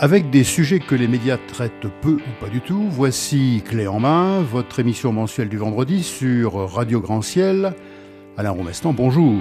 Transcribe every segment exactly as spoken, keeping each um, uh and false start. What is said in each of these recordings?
Avec des sujets que les médias traitent peu ou pas du tout, voici Clé en main, votre émission mensuelle du vendredi sur Radio Grand Ciel. Alain Romestan, bonjour.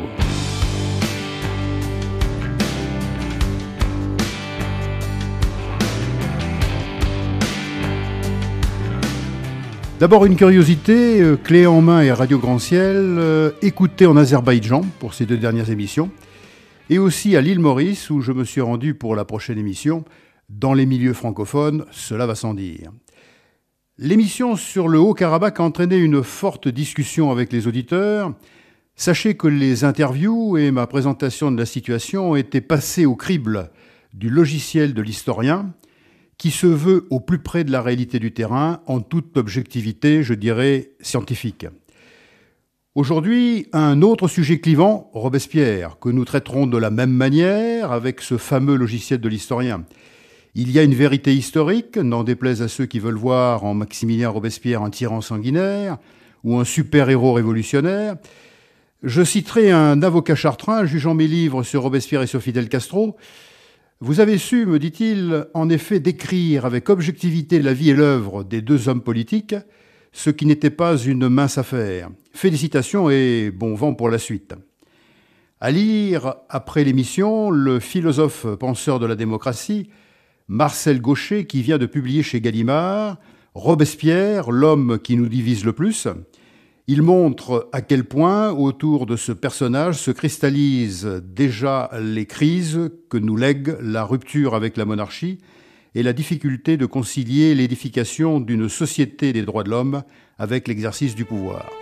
D'abord une curiosité, euh, Clé en main et Radio Grand Ciel, euh, écoutez en Azerbaïdjan pour ces deux dernières émissions, et aussi à l'île Maurice où je me suis rendu pour la prochaine émission. Dans les milieux francophones, cela va sans dire. L'émission sur le Haut-Karabakh a entraîné une forte discussion avec les auditeurs. Sachez que les interviews et ma présentation de la situation ont été passées au crible du logiciel de l'historien, qui se veut au plus près de la réalité du terrain, en toute objectivité, je dirais, scientifique. Aujourd'hui, un autre sujet clivant, Robespierre, que nous traiterons de la même manière avec ce fameux logiciel de l'historien. Il y a une vérité historique, n'en déplaise à ceux qui veulent voir en Maximilien Robespierre un tyran sanguinaire ou un super-héros révolutionnaire. Je citerai un avocat chartrain jugeant mes livres sur Robespierre et sur Fidel Castro. Vous avez su, me dit-il, en effet décrire avec objectivité la vie et l'œuvre des deux hommes politiques, ce qui n'était pas une mince affaire. Félicitations et bon vent pour la suite. À lire, après l'émission, le philosophe penseur de la démocratie, Marcel Gauchet, qui vient de publier chez Gallimard « Robespierre, l'homme qui nous divise le plus ». Il montre à quel point, autour de ce personnage, se cristallisent déjà les crises que nous lègue la rupture avec la monarchie et la difficulté de concilier l'édification d'une société des droits de l'homme avec l'exercice du pouvoir.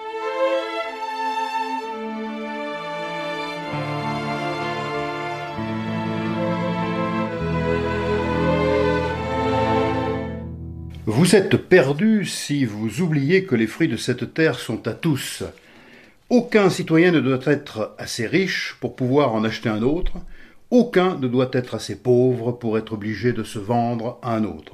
Vous êtes perdu si vous oubliez que les fruits de cette terre sont à tous. Aucun citoyen ne doit être assez riche pour pouvoir en acheter un autre. Aucun ne doit être assez pauvre pour être obligé de se vendre à un autre.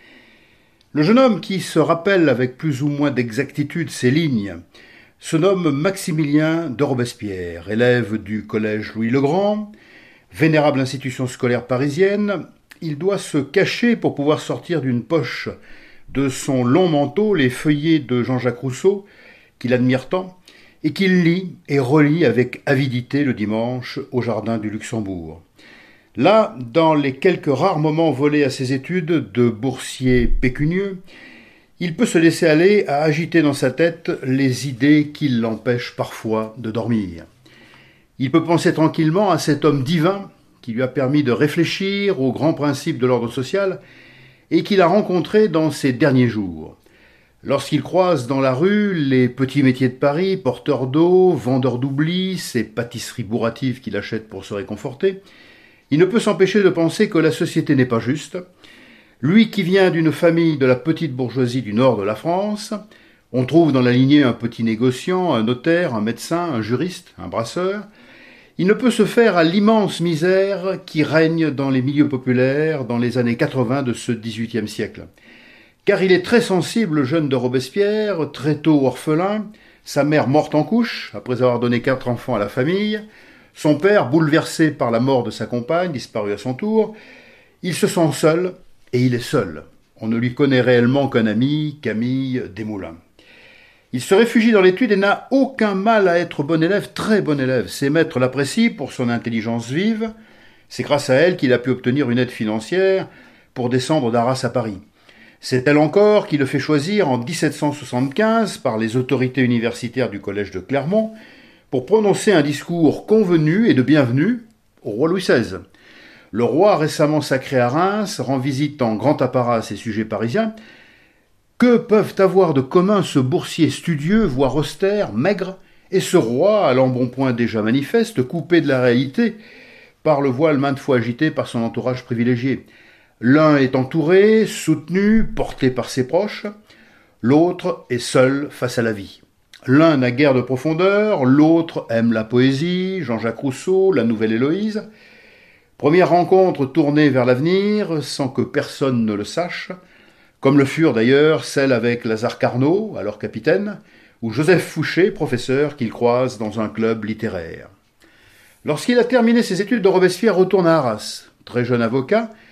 Le jeune homme qui se rappelle avec plus ou moins d'exactitude ces lignes se nomme Maximilien de Robespierre, élève du collège Louis-le-Grand, vénérable institution scolaire parisienne. Il doit se cacher pour pouvoir sortir d'une poche de son long manteau les feuillets de Jean-Jacques Rousseau, qu'il admire tant, et qu'il lit et relit avec avidité le dimanche au jardin du Luxembourg. Là, dans les quelques rares moments volés à ses études de boursier pécunieux, il peut se laisser aller à agiter dans sa tête les idées qui l'empêchent parfois de dormir. Il peut penser tranquillement à cet homme divin qui lui a permis de réfléchir aux grands principes de l'ordre social et qu'il a rencontré dans ses derniers jours. Lorsqu'il croise dans la rue les petits métiers de Paris, porteurs d'eau, vendeurs d'oubli, ces pâtisseries bourratives qu'il achète pour se réconforter, il ne peut s'empêcher de penser que la société n'est pas juste. Lui qui vient d'une famille de la petite bourgeoisie du nord de la France, on trouve dans la lignée un petit négociant, un notaire, un médecin, un juriste, un brasseur. Il ne peut se faire à l'immense misère qui règne dans les milieux populaires dans les années quatre-vingts de ce dix-huitième siècle. Car il est très sensible, le jeune de Robespierre, très tôt orphelin, sa mère morte en couche, après avoir donné quatre enfants à la famille, son père bouleversé par la mort de sa compagne, disparue à son tour. Il se sent seul, et il est seul. On ne lui connaît réellement qu'un ami, Camille Desmoulins. Il se réfugie dans l'étude et n'a aucun mal à être bon élève, très bon élève. Ses maîtres l'apprécient pour son intelligence vive. C'est grâce à elle qu'il a pu obtenir une aide financière pour descendre d'Arras à Paris. C'est elle encore qui le fait choisir en dix-sept cent soixante-quinze par les autorités universitaires du collège de Clermont pour prononcer un discours convenu et de bienvenue au roi Louis seize. Le roi, récemment sacré à Reims, rend visite en grand apparat à ses sujets parisiens. Que peuvent avoir de commun ce boursier studieux, voire austère, maigre, et ce roi, à l'embonpoint déjà manifeste, coupé de la réalité, par le voile maintes fois agité par son entourage privilégié. L'un est entouré, soutenu, porté par ses proches, l'autre est seul face à la vie. L'un n'a guère de profondeur, l'autre aime la poésie, Jean-Jacques Rousseau, la nouvelle Héloïse. Première rencontre tournée vers l'avenir, sans que personne ne le sache, comme le furent d'ailleurs celles avec Lazare Carnot, alors capitaine, ou Joseph Fouché, professeur qu'il croise dans un club littéraire. Lorsqu'il a terminé ses études de Robespierre, retourne à Arras. Très jeune avocat,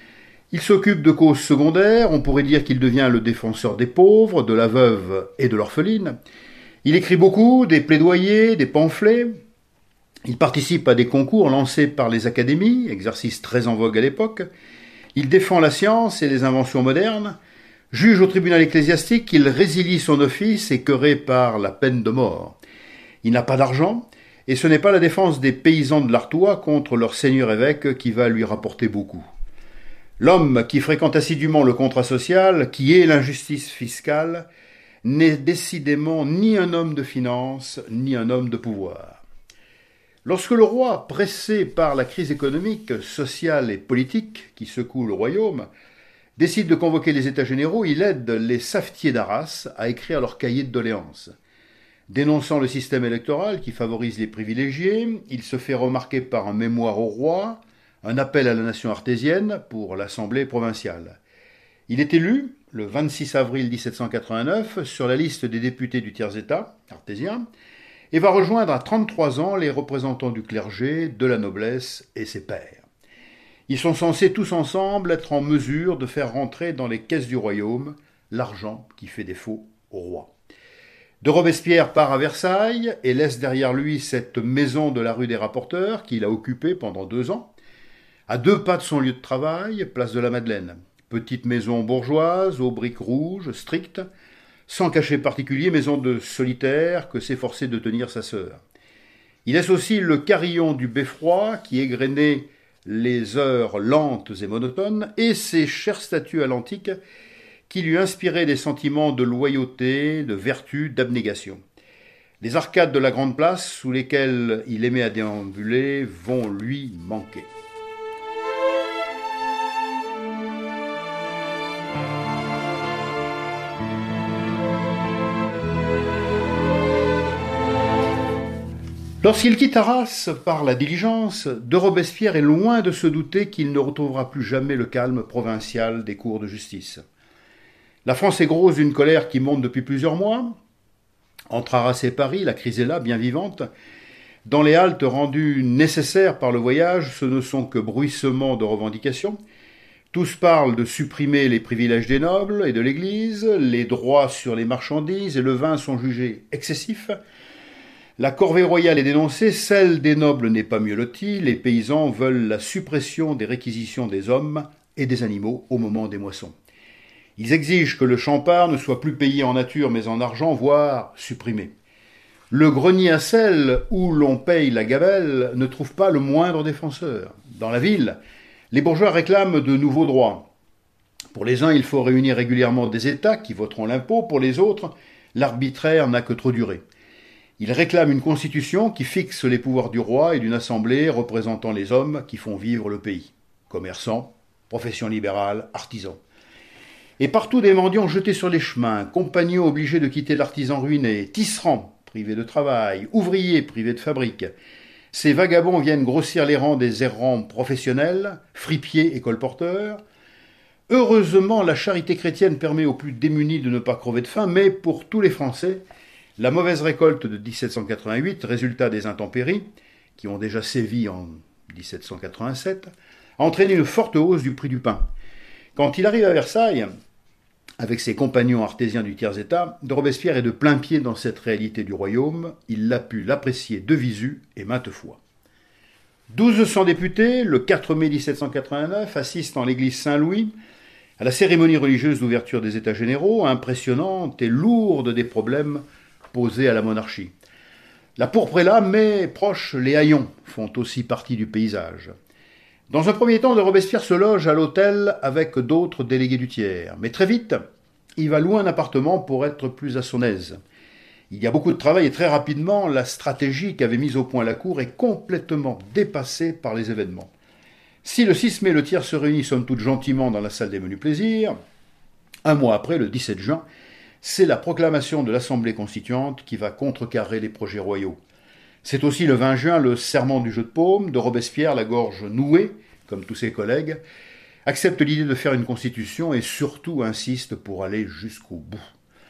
Il s'occupe de causes secondaires, on pourrait dire qu'il devient le défenseur des pauvres, de la veuve et de l'orpheline. Il écrit beaucoup, des plaidoyers, des pamphlets. Il participe à des concours lancés par les académies, exercice très en vogue à l'époque. Il défend la science et les inventions modernes. Juge au tribunal ecclésiastique, il résilie son office écœuré par la peine de mort. Il n'a pas d'argent, et ce n'est pas la défense des paysans de l'Artois contre leur seigneur évêque qui va lui rapporter beaucoup. L'homme qui fréquente assidûment le contrat social, qui est l'injustice fiscale, n'est décidément ni un homme de finance, ni un homme de pouvoir. Lorsque le roi, pressé par la crise économique, sociale et politique qui secoue le royaume, décide de convoquer les États généraux, il aide les savetiers d'Arras à écrire leur cahier de doléances. Dénonçant le système électoral qui favorise les privilégiés, il se fait remarquer par un mémoire au roi, un appel à la nation artésienne pour l'Assemblée provinciale. Il est élu, le vingt-six avril mille sept cent quatre-vingt-neuf, sur la liste des députés du tiers-état artésien, et va rejoindre à trente-trois ans les représentants du clergé, de la noblesse et ses pairs. Ils sont censés tous ensemble être en mesure de faire rentrer dans les caisses du royaume l'argent qui fait défaut au roi. De Robespierre part à Versailles et laisse derrière lui cette maison de la rue des Rapporteurs qu'il a occupée pendant deux ans, à deux pas de son lieu de travail, place de la Madeleine. Petite maison bourgeoise, aux briques rouges, strictes, sans cachet particulier, maison de solitaire que s'efforçait de tenir sa sœur. Il laisse aussi le carillon du beffroi qui égrenait les heures lentes et monotones, et ses chères statues à l'antique qui lui inspiraient des sentiments de loyauté, de vertu, d'abnégation. Les arcades de la grande place, sous lesquelles il aimait à déambuler, vont lui manquer. Lorsqu'il quitte Arras par la diligence, de Robespierre est loin de se douter qu'il ne retrouvera plus jamais le calme provincial des cours de justice. La France est grosse d'une colère qui monte depuis plusieurs mois. Entre Arras et Paris, la crise est là, bien vivante. Dans les haltes rendues nécessaires par le voyage, ce ne sont que bruissements de revendications. Tous parlent de supprimer les privilèges des nobles et de l'Église, les droits sur les marchandises et le vin sont jugés excessifs. La corvée royale est dénoncée, celle des nobles n'est pas mieux lotie, les paysans veulent la suppression des réquisitions des hommes et des animaux au moment des moissons. Ils exigent que le champard ne soit plus payé en nature mais en argent, voire supprimé. Le grenier à sel où l'on paye la gabelle ne trouve pas le moindre défenseur. Dans la ville, les bourgeois réclament de nouveaux droits. Pour les uns, il faut réunir régulièrement des États qui voteront l'impôt, pour les autres, l'arbitraire n'a que trop duré. Ils réclament une constitution qui fixe les pouvoirs du roi et d'une assemblée représentant les hommes qui font vivre le pays. Commerçants, professions libérales, artisans. Et partout des mendiants jetés sur les chemins, compagnons obligés de quitter l'artisan ruiné, tisserands privés de travail, ouvriers privés de fabrique. Ces vagabonds viennent grossir les rangs des errants professionnels, fripiers et colporteurs. Heureusement, la charité chrétienne permet aux plus démunis de ne pas crever de faim, mais pour tous les Français, la mauvaise récolte de dix-sept cent quatre-vingt-huit, résultat des intempéries, qui ont déjà sévi en dix-sept cent quatre-vingt-sept, a entraîné une forte hausse du prix du pain. Quand il arrive à Versailles, avec ses compagnons artésiens du tiers-état, de Robespierre est de plein pied dans cette réalité du royaume, il l'a pu l'apprécier de visu et maintes fois. douze cents députés, le quatre mai mille sept cent quatre-vingt-neuf, assistent en l'église Saint-Louis à la cérémonie religieuse d'ouverture des États généraux, impressionnante et lourde des problèmes posés à la monarchie. La pourpre est là, mais proche, les haillons font aussi partie du paysage. Dans un premier temps, de Robespierre se loge à l'hôtel avec d'autres délégués du tiers. Mais très vite, il va louer un appartement pour être plus à son aise. Il y a beaucoup de travail et très rapidement, la stratégie qu'avait mise au point la cour est complètement dépassée par les événements. Si le six mai, le tiers se réunit somme toute gentiment dans la salle des menus plaisirs, un mois après, le dix-sept juin, c'est la proclamation de l'Assemblée constituante qui va contrecarrer les projets royaux. C'est aussi le vingt juin le serment du jeu de paume, de Robespierre, la gorge nouée, comme tous ses collègues, accepte l'idée de faire une constitution et surtout insiste pour aller jusqu'au bout.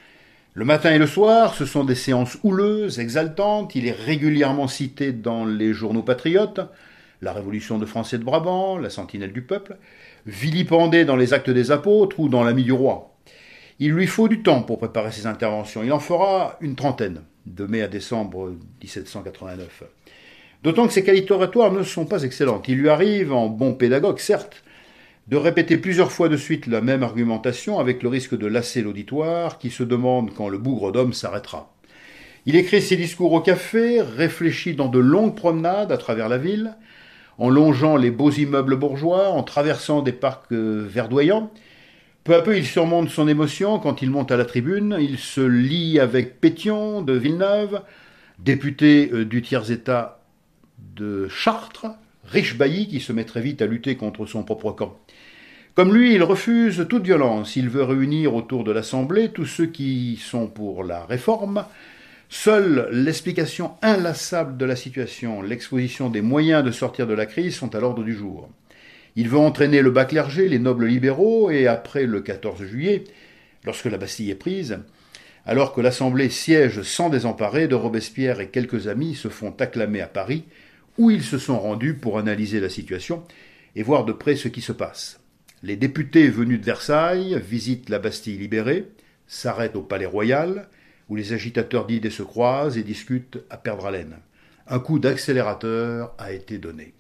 Le matin et le soir, ce sont des séances houleuses, exaltantes, il est régulièrement cité dans les journaux patriotes, la Révolution de France et de Brabant, la Sentinelle du peuple, vilipendé dans les Actes des Apôtres ou dans l'Ami du roi. Il lui faut du temps pour préparer ses interventions. Il en fera une trentaine, de mai à décembre dix-sept cent quatre-vingt-neuf. D'autant que ses qualités oratoires ne sont pas excellentes. Il lui arrive, en bon pédagogue certes, de répéter plusieurs fois de suite la même argumentation avec le risque de lasser l'auditoire qui se demande quand le bougre d'homme s'arrêtera. Il écrit ses discours au café, réfléchit dans de longues promenades à travers la ville, en longeant les beaux immeubles bourgeois, en traversant des parcs verdoyants. Peu à peu, il surmonte son émotion quand il monte à la tribune. Il se lie avec Pétion de Villeneuve, député du tiers-état de Chartres, riche bailli qui se met très vite à lutter contre son propre camp. Comme lui, il refuse toute violence. Il veut réunir autour de l'Assemblée tous ceux qui sont pour la réforme. Seule l'explication inlassable de la situation, l'exposition des moyens de sortir de la crise sont à l'ordre du jour. Il veut entraîner le bas clergé, les nobles libéraux, et après le quatorze juillet, lorsque la Bastille est prise, alors que l'Assemblée siège sans désemparer, de Robespierre et quelques amis se font acclamer à Paris, où ils se sont rendus pour analyser la situation et voir de près ce qui se passe. Les députés venus de Versailles visitent la Bastille libérée, s'arrêtent au Palais Royal, où les agitateurs d'idées se croisent et discutent à perdre haleine. Un coup d'accélérateur a été donné.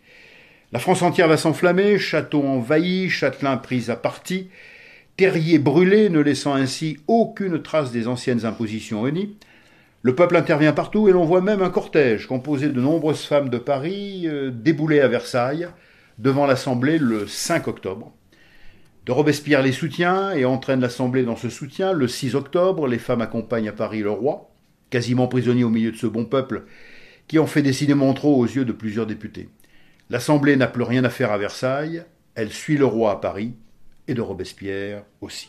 La France entière va s'enflammer, château envahi, châtelain pris à partie, terrier brûlé, ne laissant ainsi aucune trace des anciennes impositions unies. Le peuple intervient partout et l'on voit même un cortège composé de nombreuses femmes de Paris euh, débouler à Versailles, devant l'Assemblée le cinq octobre. De Robespierre les soutient et entraîne l'Assemblée dans ce soutien. Le six octobre, les femmes accompagnent à Paris le roi, quasiment prisonnier au milieu de ce bon peuple, qui en fait décidément trop aux yeux de plusieurs députés. L'Assemblée n'a plus rien à faire à Versailles, elle suit le roi à Paris, et de Robespierre aussi.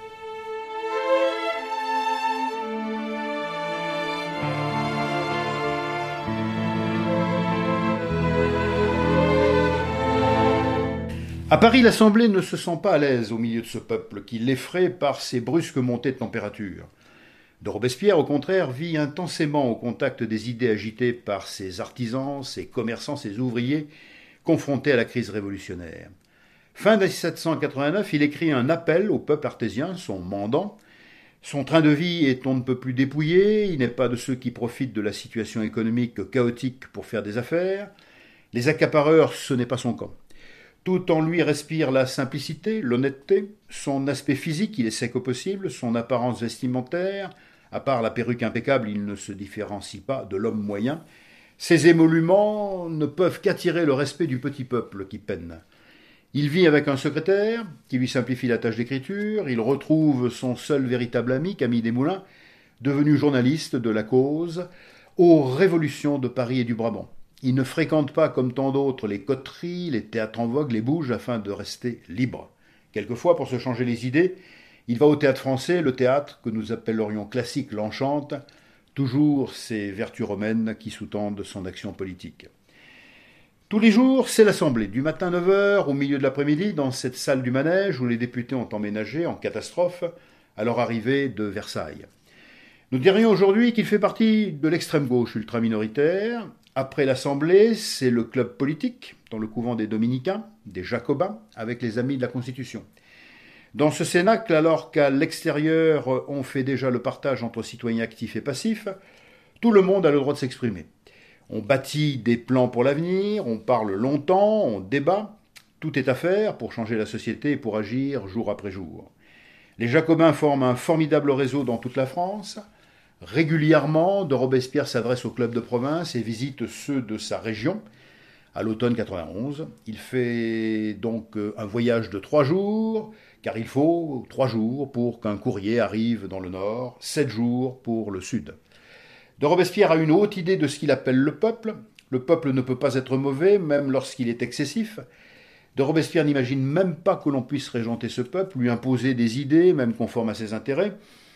À Paris, l'Assemblée ne se sent pas à l'aise au milieu de ce peuple qui l'effraie par ses brusques montées de température. De Robespierre, au contraire, vit intensément au contact des idées agitées par ses artisans, ses commerçants, ses ouvriers, confrontés à la crise révolutionnaire. Fin dix-sept cent quatre-vingt-neuf, il écrit un appel au peuple artésien, son mandant. Son train de vie est on ne peut plus dépouillé, il n'est pas de ceux qui profitent de la situation économique chaotique pour faire des affaires. Les accapareurs, ce n'est pas son camp. Tout en lui respire la simplicité, l'honnêteté, son aspect physique, il est sec au possible, son apparence vestimentaire, à part la perruque impeccable, il ne se différencie pas de l'homme moyen. Ses émoluments ne peuvent qu'attirer le respect du petit peuple qui peine. Il vit avec un secrétaire qui lui simplifie la tâche d'écriture, il retrouve son seul véritable ami, Camille Desmoulins, devenu journaliste de La Cause, aux révolutions de Paris et du Brabant. Il ne fréquente pas, comme tant d'autres, les coteries, les théâtres en vogue, les bouges, afin de rester libre. Quelquefois, pour se changer les idées, il va au théâtre français, le théâtre que nous appellerions classique l'enchante, toujours ces vertus romaines qui sous-tendent son action politique. Tous les jours, c'est l'Assemblée, du matin neuf heures, au milieu de l'après-midi, dans cette salle du manège où les députés ont emménagé en catastrophe à leur arrivée de Versailles. Nous dirions aujourd'hui qu'il fait partie de l'extrême gauche ultra-minoritaire. Après l'Assemblée, c'est le club politique, dans le couvent des Dominicains, des Jacobins, avec les Amis de la Constitution. Dans ce cénacle, alors qu'à l'extérieur, on fait déjà le partage entre citoyens actifs et passifs, tout le monde a le droit de s'exprimer. On bâtit des plans pour l'avenir, on parle longtemps, on débat. Tout est à faire pour changer la société et pour agir jour après jour. Les Jacobins forment un formidable réseau dans toute la France. Régulièrement, de Robespierre s'adresse aux clubs de province et visite ceux de sa région. À l'automne quatre-vingt-onze, il fait donc un voyage de trois jours, car il faut trois jours pour qu'un courrier arrive dans le nord, sept jours pour le sud. De Robespierre a une haute idée de ce qu'il appelle le peuple. Le peuple ne peut pas être mauvais, même lorsqu'il est excessif. De Robespierre n'imagine même pas que l'on puisse régenter ce peuple, lui imposer des idées, même conformes à ses intérêts.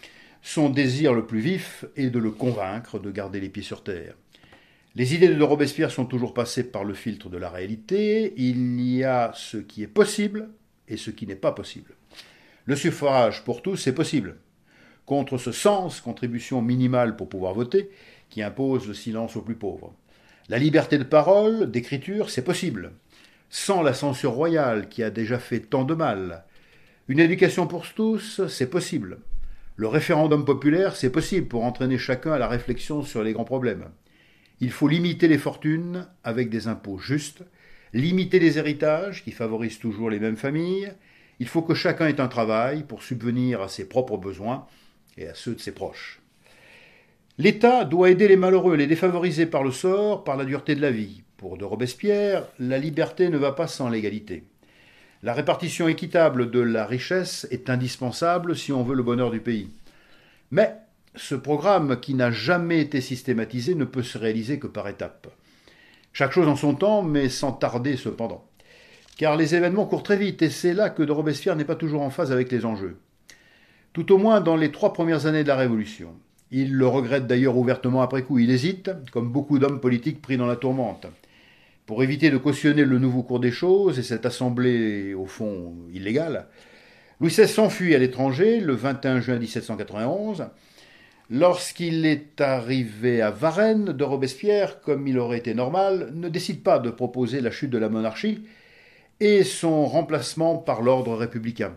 Son désir le plus vif est de le convaincre de garder les pieds sur terre. Les idées de Robespierre sont toujours passées par le filtre de la réalité. Il y a ce qui est possible et ce qui n'est pas possible. Le suffrage pour tous est possible. Contre ce sens, contribution minimale pour pouvoir voter, qui impose le silence aux plus pauvres. La liberté de parole, d'écriture, c'est possible, sans la censure royale qui a déjà fait tant de mal. Une éducation pour tous, c'est possible. Le référendum populaire, c'est possible pour entraîner chacun à la réflexion sur les grands problèmes. Il faut limiter les fortunes avec des impôts justes, limiter les héritages qui favorisent toujours les mêmes familles. Il faut que chacun ait un travail pour subvenir à ses propres besoins et à ceux de ses proches. L'État doit aider les malheureux, les défavorisés par le sort, par la dureté de la vie. Pour de Robespierre, la liberté ne va pas sans l'égalité. La répartition équitable de la richesse est indispensable si on veut le bonheur du pays. Mais ce programme, qui n'a jamais été systématisé, ne peut se réaliser que par étapes. Chaque chose en son temps, mais sans tarder cependant. Car les événements courent très vite, et c'est là que de Robespierre n'est pas toujours en phase avec les enjeux. Tout au moins dans les trois premières années de la Révolution. Il le regrette d'ailleurs ouvertement après coup. Il hésite, comme beaucoup d'hommes politiques pris dans la tourmente. Pour éviter de cautionner le nouveau cours des choses, et cette assemblée, au fond, illégale, Louis seize s'enfuit à l'étranger le vingt et un juin mille sept cent quatre-vingt-onze. Lorsqu'il est arrivé à Varennes, de Robespierre, comme il aurait été normal, ne décide pas de proposer la chute de la monarchie et son remplacement par l'ordre républicain.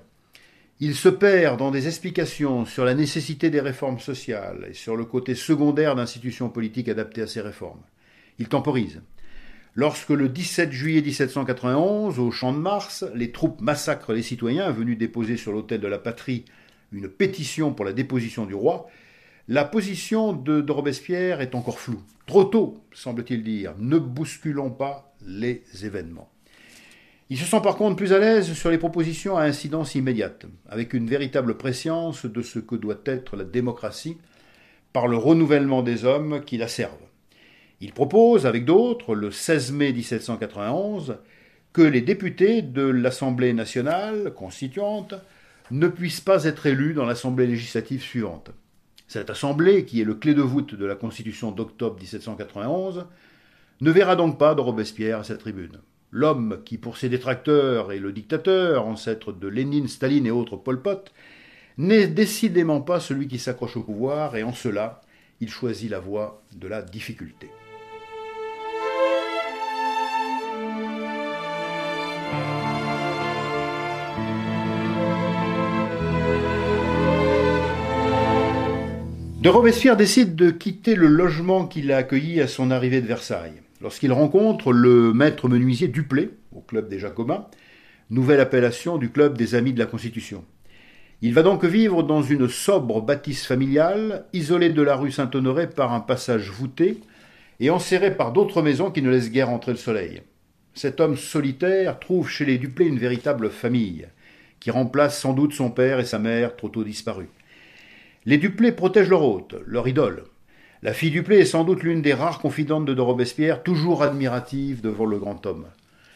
Il se perd dans des explications sur la nécessité des réformes sociales et sur le côté secondaire d'institutions politiques adaptées à ces réformes. Il temporise. Lorsque le dix-sept juillet mille sept cent quatre-vingt-onze, au Champ de Mars, les troupes massacrent les citoyens venus déposer sur l'autel de la patrie une pétition pour la déposition du roi, la position de, de Robespierre est encore floue. Trop tôt, semble-t-il dire. Ne bousculons pas les événements. Il se sent par contre plus à l'aise sur les propositions à incidence immédiate, avec une véritable prescience de ce que doit être la démocratie par le renouvellement des hommes qui la servent. Il propose, avec d'autres, le seize mai mille sept cent quatre-vingt-onze, que les députés de l'Assemblée nationale constituante ne puissent pas être élus dans l'Assemblée législative suivante. Cette assemblée, qui est le clé de voûte de la Constitution d'octobre mille sept cent quatre-vingt-onze, ne verra donc pas de Robespierre à cette tribune. L'homme qui, pour ses détracteurs, est le dictateur, ancêtre de Lénine, Staline et autres Pol Pot, n'est décidément pas celui qui s'accroche au pouvoir, et en cela, il choisit la voie de la difficulté. De Robespierre décide de quitter le logement qui l'a accueilli à son arrivée de Versailles, lorsqu'il rencontre le maître menuisier Duplay, au Club des Jacobins, nouvelle appellation du Club des Amis de la Constitution. Il va donc vivre dans une sobre bâtisse familiale, isolée de la rue Saint-Honoré par un passage voûté et enserré par d'autres maisons qui ne laissent guère entrer le soleil. Cet homme solitaire trouve chez les Duplay une véritable famille, qui remplace sans doute son père et sa mère trop tôt disparus. Les Duplay protègent leur hôte, leur idole. La fille Duplay est sans doute l'une des rares confidentes de de Robespierre, toujours admirative devant le grand homme.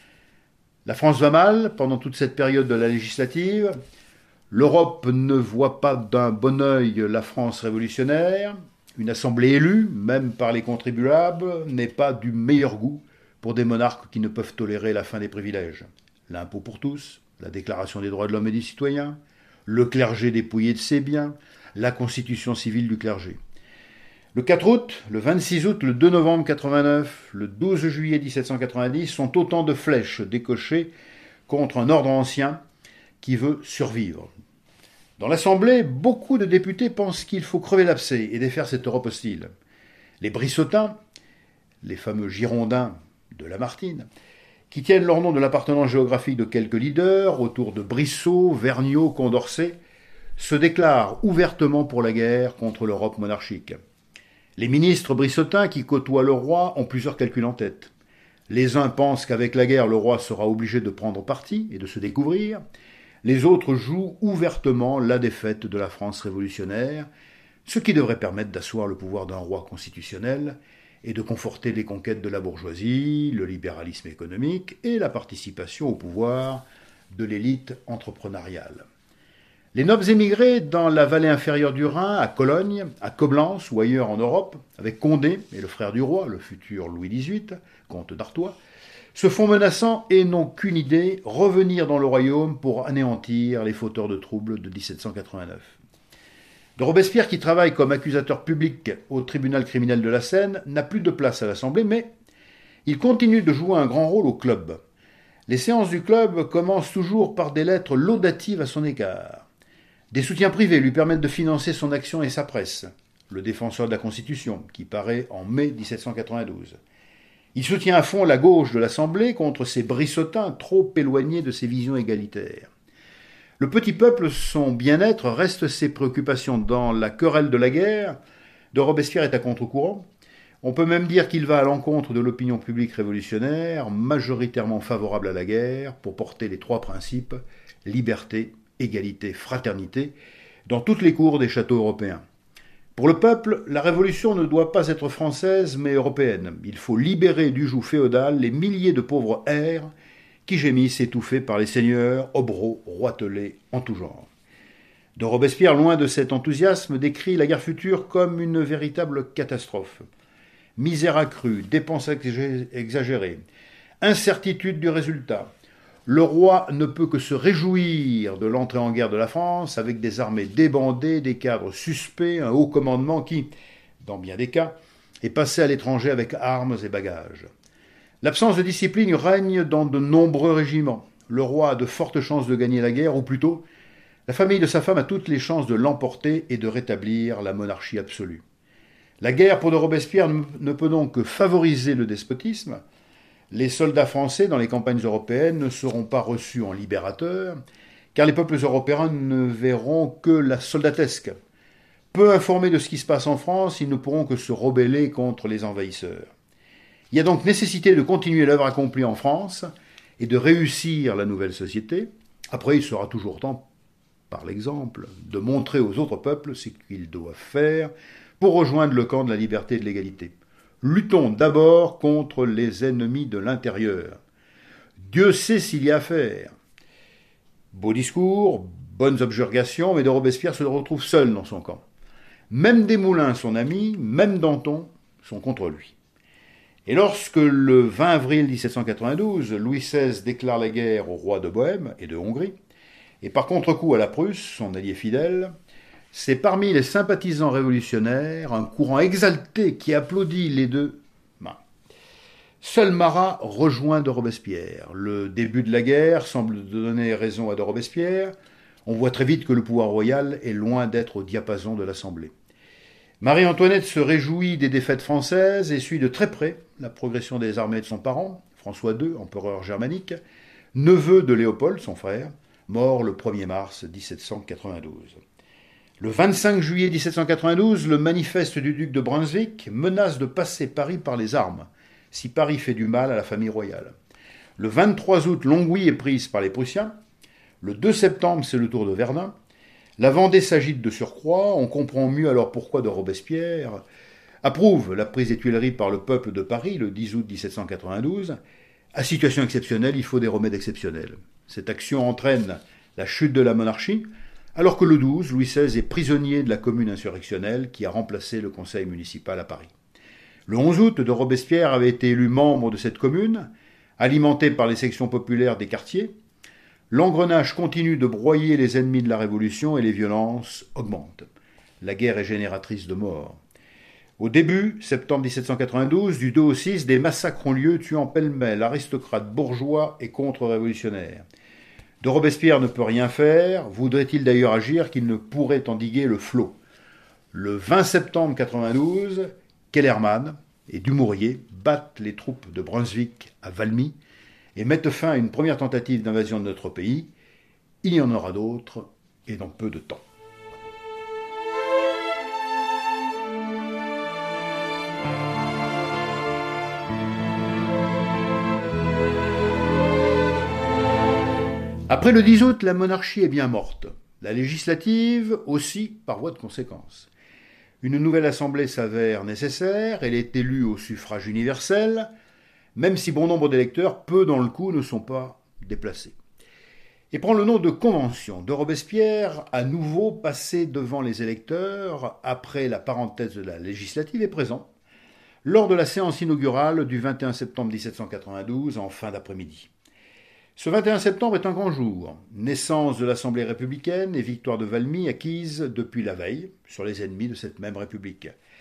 La France va mal pendant toute cette période de la législative. L'Europe ne voit pas d'un bon œil la France révolutionnaire. Une assemblée élue, même par les contribuables, n'est pas du meilleur goût pour des monarques qui ne peuvent tolérer la fin des privilèges. L'impôt pour tous, la déclaration des droits de l'homme et des citoyens, le clergé dépouillé de ses biens, la constitution civile du clergé. Le quatre août, le vingt-six août, le deux novembre quatre-vingt-neuf, le douze juillet mille sept cent quatre-vingt-dix sont autant de flèches décochées contre un ordre ancien qui veut survivre. Dans l'Assemblée, beaucoup de députés pensent qu'il faut crever l'abcès et défaire cette Europe hostile. Les Brissotins, les fameux Girondins de Lamartine, qui tiennent leur nom de l'appartenance géographique de quelques leaders autour de Brissot, Vergniaud, Condorcet, se déclarent ouvertement pour la guerre contre l'Europe monarchique. Les ministres brissotins qui côtoient le roi ont plusieurs calculs en tête. Les uns pensent qu'avec la guerre, le roi sera obligé de prendre parti et de se découvrir. Les autres jouent ouvertement la défaite de la France révolutionnaire, ce qui devrait permettre d'asseoir le pouvoir d'un roi constitutionnel et de conforter les conquêtes de la bourgeoisie, le libéralisme économique et la participation au pouvoir de l'élite entrepreneuriale. Les nobles émigrés dans la vallée inférieure du Rhin, à Cologne, à Coblence ou ailleurs en Europe, avec Condé et le frère du roi, le futur Louis dix-huit, comte d'Artois, se font menaçants et n'ont qu'une idée, revenir dans le royaume pour anéantir les fauteurs de troubles de mille sept cent quatre-vingt-neuf. De Robespierre, qui travaille comme accusateur public au tribunal criminel de la Seine, n'a plus de place à l'Assemblée, mais Il continue de jouer un grand rôle au club. Les séances du club commencent toujours par des lettres laudatives à son égard. Des soutiens privés lui permettent de financer son action et sa presse, le défenseur de la Constitution, qui paraît en mai dix-sept cent quatre-vingt-douze. Il soutient à fond la gauche de l'Assemblée contre ces brissotins trop éloignés de ses visions égalitaires. Le petit peuple, son bien-être, reste ses préoccupations. Dans la querelle de la guerre, de Robespierre est à contre-courant. On peut même dire qu'il va à l'encontre de l'opinion publique révolutionnaire, majoritairement favorable à la guerre, pour porter les trois principes, liberté, égalité, fraternité, dans toutes les cours des châteaux européens. Pour le peuple, la révolution ne doit pas être française, mais européenne. Il faut libérer du joug féodal les milliers de pauvres airs qui gémissent étouffés par les seigneurs, hobereaux, roitelets en tout genre. De Robespierre, loin de cet enthousiasme, décrit la guerre future comme une véritable catastrophe. Misère accrue, dépenses exagérées, incertitude du résultat. Le roi ne peut que se réjouir de l'entrée en guerre de la France avec des armées débandées, des cadres suspects, un haut commandement qui, dans bien des cas, est passé à l'étranger avec armes et bagages. L'absence de discipline règne dans de nombreux régiments. Le roi a de fortes chances de gagner la guerre, ou plutôt, la famille de sa femme a toutes les chances de l'emporter et de rétablir la monarchie absolue. La guerre pour de Robespierre ne peut donc que favoriser le despotisme. Les soldats français dans les campagnes européennes ne seront pas reçus en libérateurs, car les peuples européens ne verront que la soldatesque. Peu informés de ce qui se passe en France, ils ne pourront que se rebeller contre les envahisseurs. Il y a donc nécessité de continuer l'œuvre accomplie en France et de réussir la nouvelle société. Après, il sera toujours temps, par l'exemple, de montrer aux autres peuples ce qu'ils doivent faire pour rejoindre le camp de la liberté et de l'égalité. Luttons d'abord contre les ennemis de l'intérieur. Dieu sait s'il y a à faire. Beau discours, bonnes objurgations, mais de Robespierre se retrouve seul dans son camp. Même Desmoulins, son ami, même Danton sont contre lui. Et lorsque le vingt avril dix-sept cent quatre-vingt-douze, Louis seize déclare la guerre au roi de Bohême et de Hongrie, et par contre-coup à la Prusse, son allié fidèle, c'est parmi les sympathisants révolutionnaires un courant exalté qui applaudit les deux mains. Seul Marat rejoint de Robespierre. Le début de la guerre semble donner raison à de Robespierre. On voit très vite que le pouvoir royal est loin d'être au diapason de l'Assemblée. Marie-Antoinette se réjouit des défaites françaises et suit de très près la progression des armées de son parent, François deux, empereur germanique, neveu de Léopold, son frère, mort le premier mars dix-sept cent quatre-vingt-douze. Le vingt-cinq juillet dix-sept cent quatre-vingt-douze, le manifeste du duc de Brunswick menace de passer Paris par les armes, si Paris fait du mal à la famille royale. Le vingt-trois août, Longwy est prise par les Prussiens. Le deux septembre, c'est le tour de Verdun. La Vendée s'agite de surcroît. On comprend mieux alors pourquoi de Robespierre approuve la prise des Tuileries par le peuple de Paris le dix août dix-sept cent quatre-vingt-douze. À situation exceptionnelle, il faut des remèdes exceptionnels. Cette action entraîne la chute de la monarchie, alors que le douze, Louis seize est prisonnier de la commune insurrectionnelle qui a remplacé le conseil municipal à Paris. Le onze août, de Robespierre avait été élu membre de cette commune, alimenté par les sections populaires des quartiers. L'engrenage continue de broyer les ennemis de la Révolution et les violences augmentent. La guerre est génératrice de morts. Au début, septembre dix-sept cent quatre-vingt-douze, du deux au six, des massacres ont lieu tuant pêle-mêle aristocrates, bourgeois et contre-révolutionnaires. De Robespierre ne peut rien faire, voudrait-il d'ailleurs agir qu'il ne pourrait endiguer le flot. Le vingt septembre quatre-vingt-douze, Kellermann et Dumouriez battent les troupes de Brunswick à Valmy et mettent fin à une première tentative d'invasion de notre pays. Il y en aura d'autres, et dans peu de temps. Après le dix août, la monarchie est bien morte. La législative aussi, par voie de conséquence. Une nouvelle assemblée s'avère nécessaire, elle est élue au suffrage universel, même si bon nombre d'électeurs, peu dans le coup, ne sont pas déplacés. Et prend le nom de Convention. De Robespierre, à nouveau passé devant les électeurs, après la parenthèse de la législative, est présent, lors de la séance inaugurale du vingt et un septembre dix-sept cent quatre-vingt-douze, en fin d'après-midi. Ce vingt et un septembre est un grand jour, naissance de l'Assemblée républicaine et victoire de Valmy acquise depuis la veille sur les ennemis de cette même République.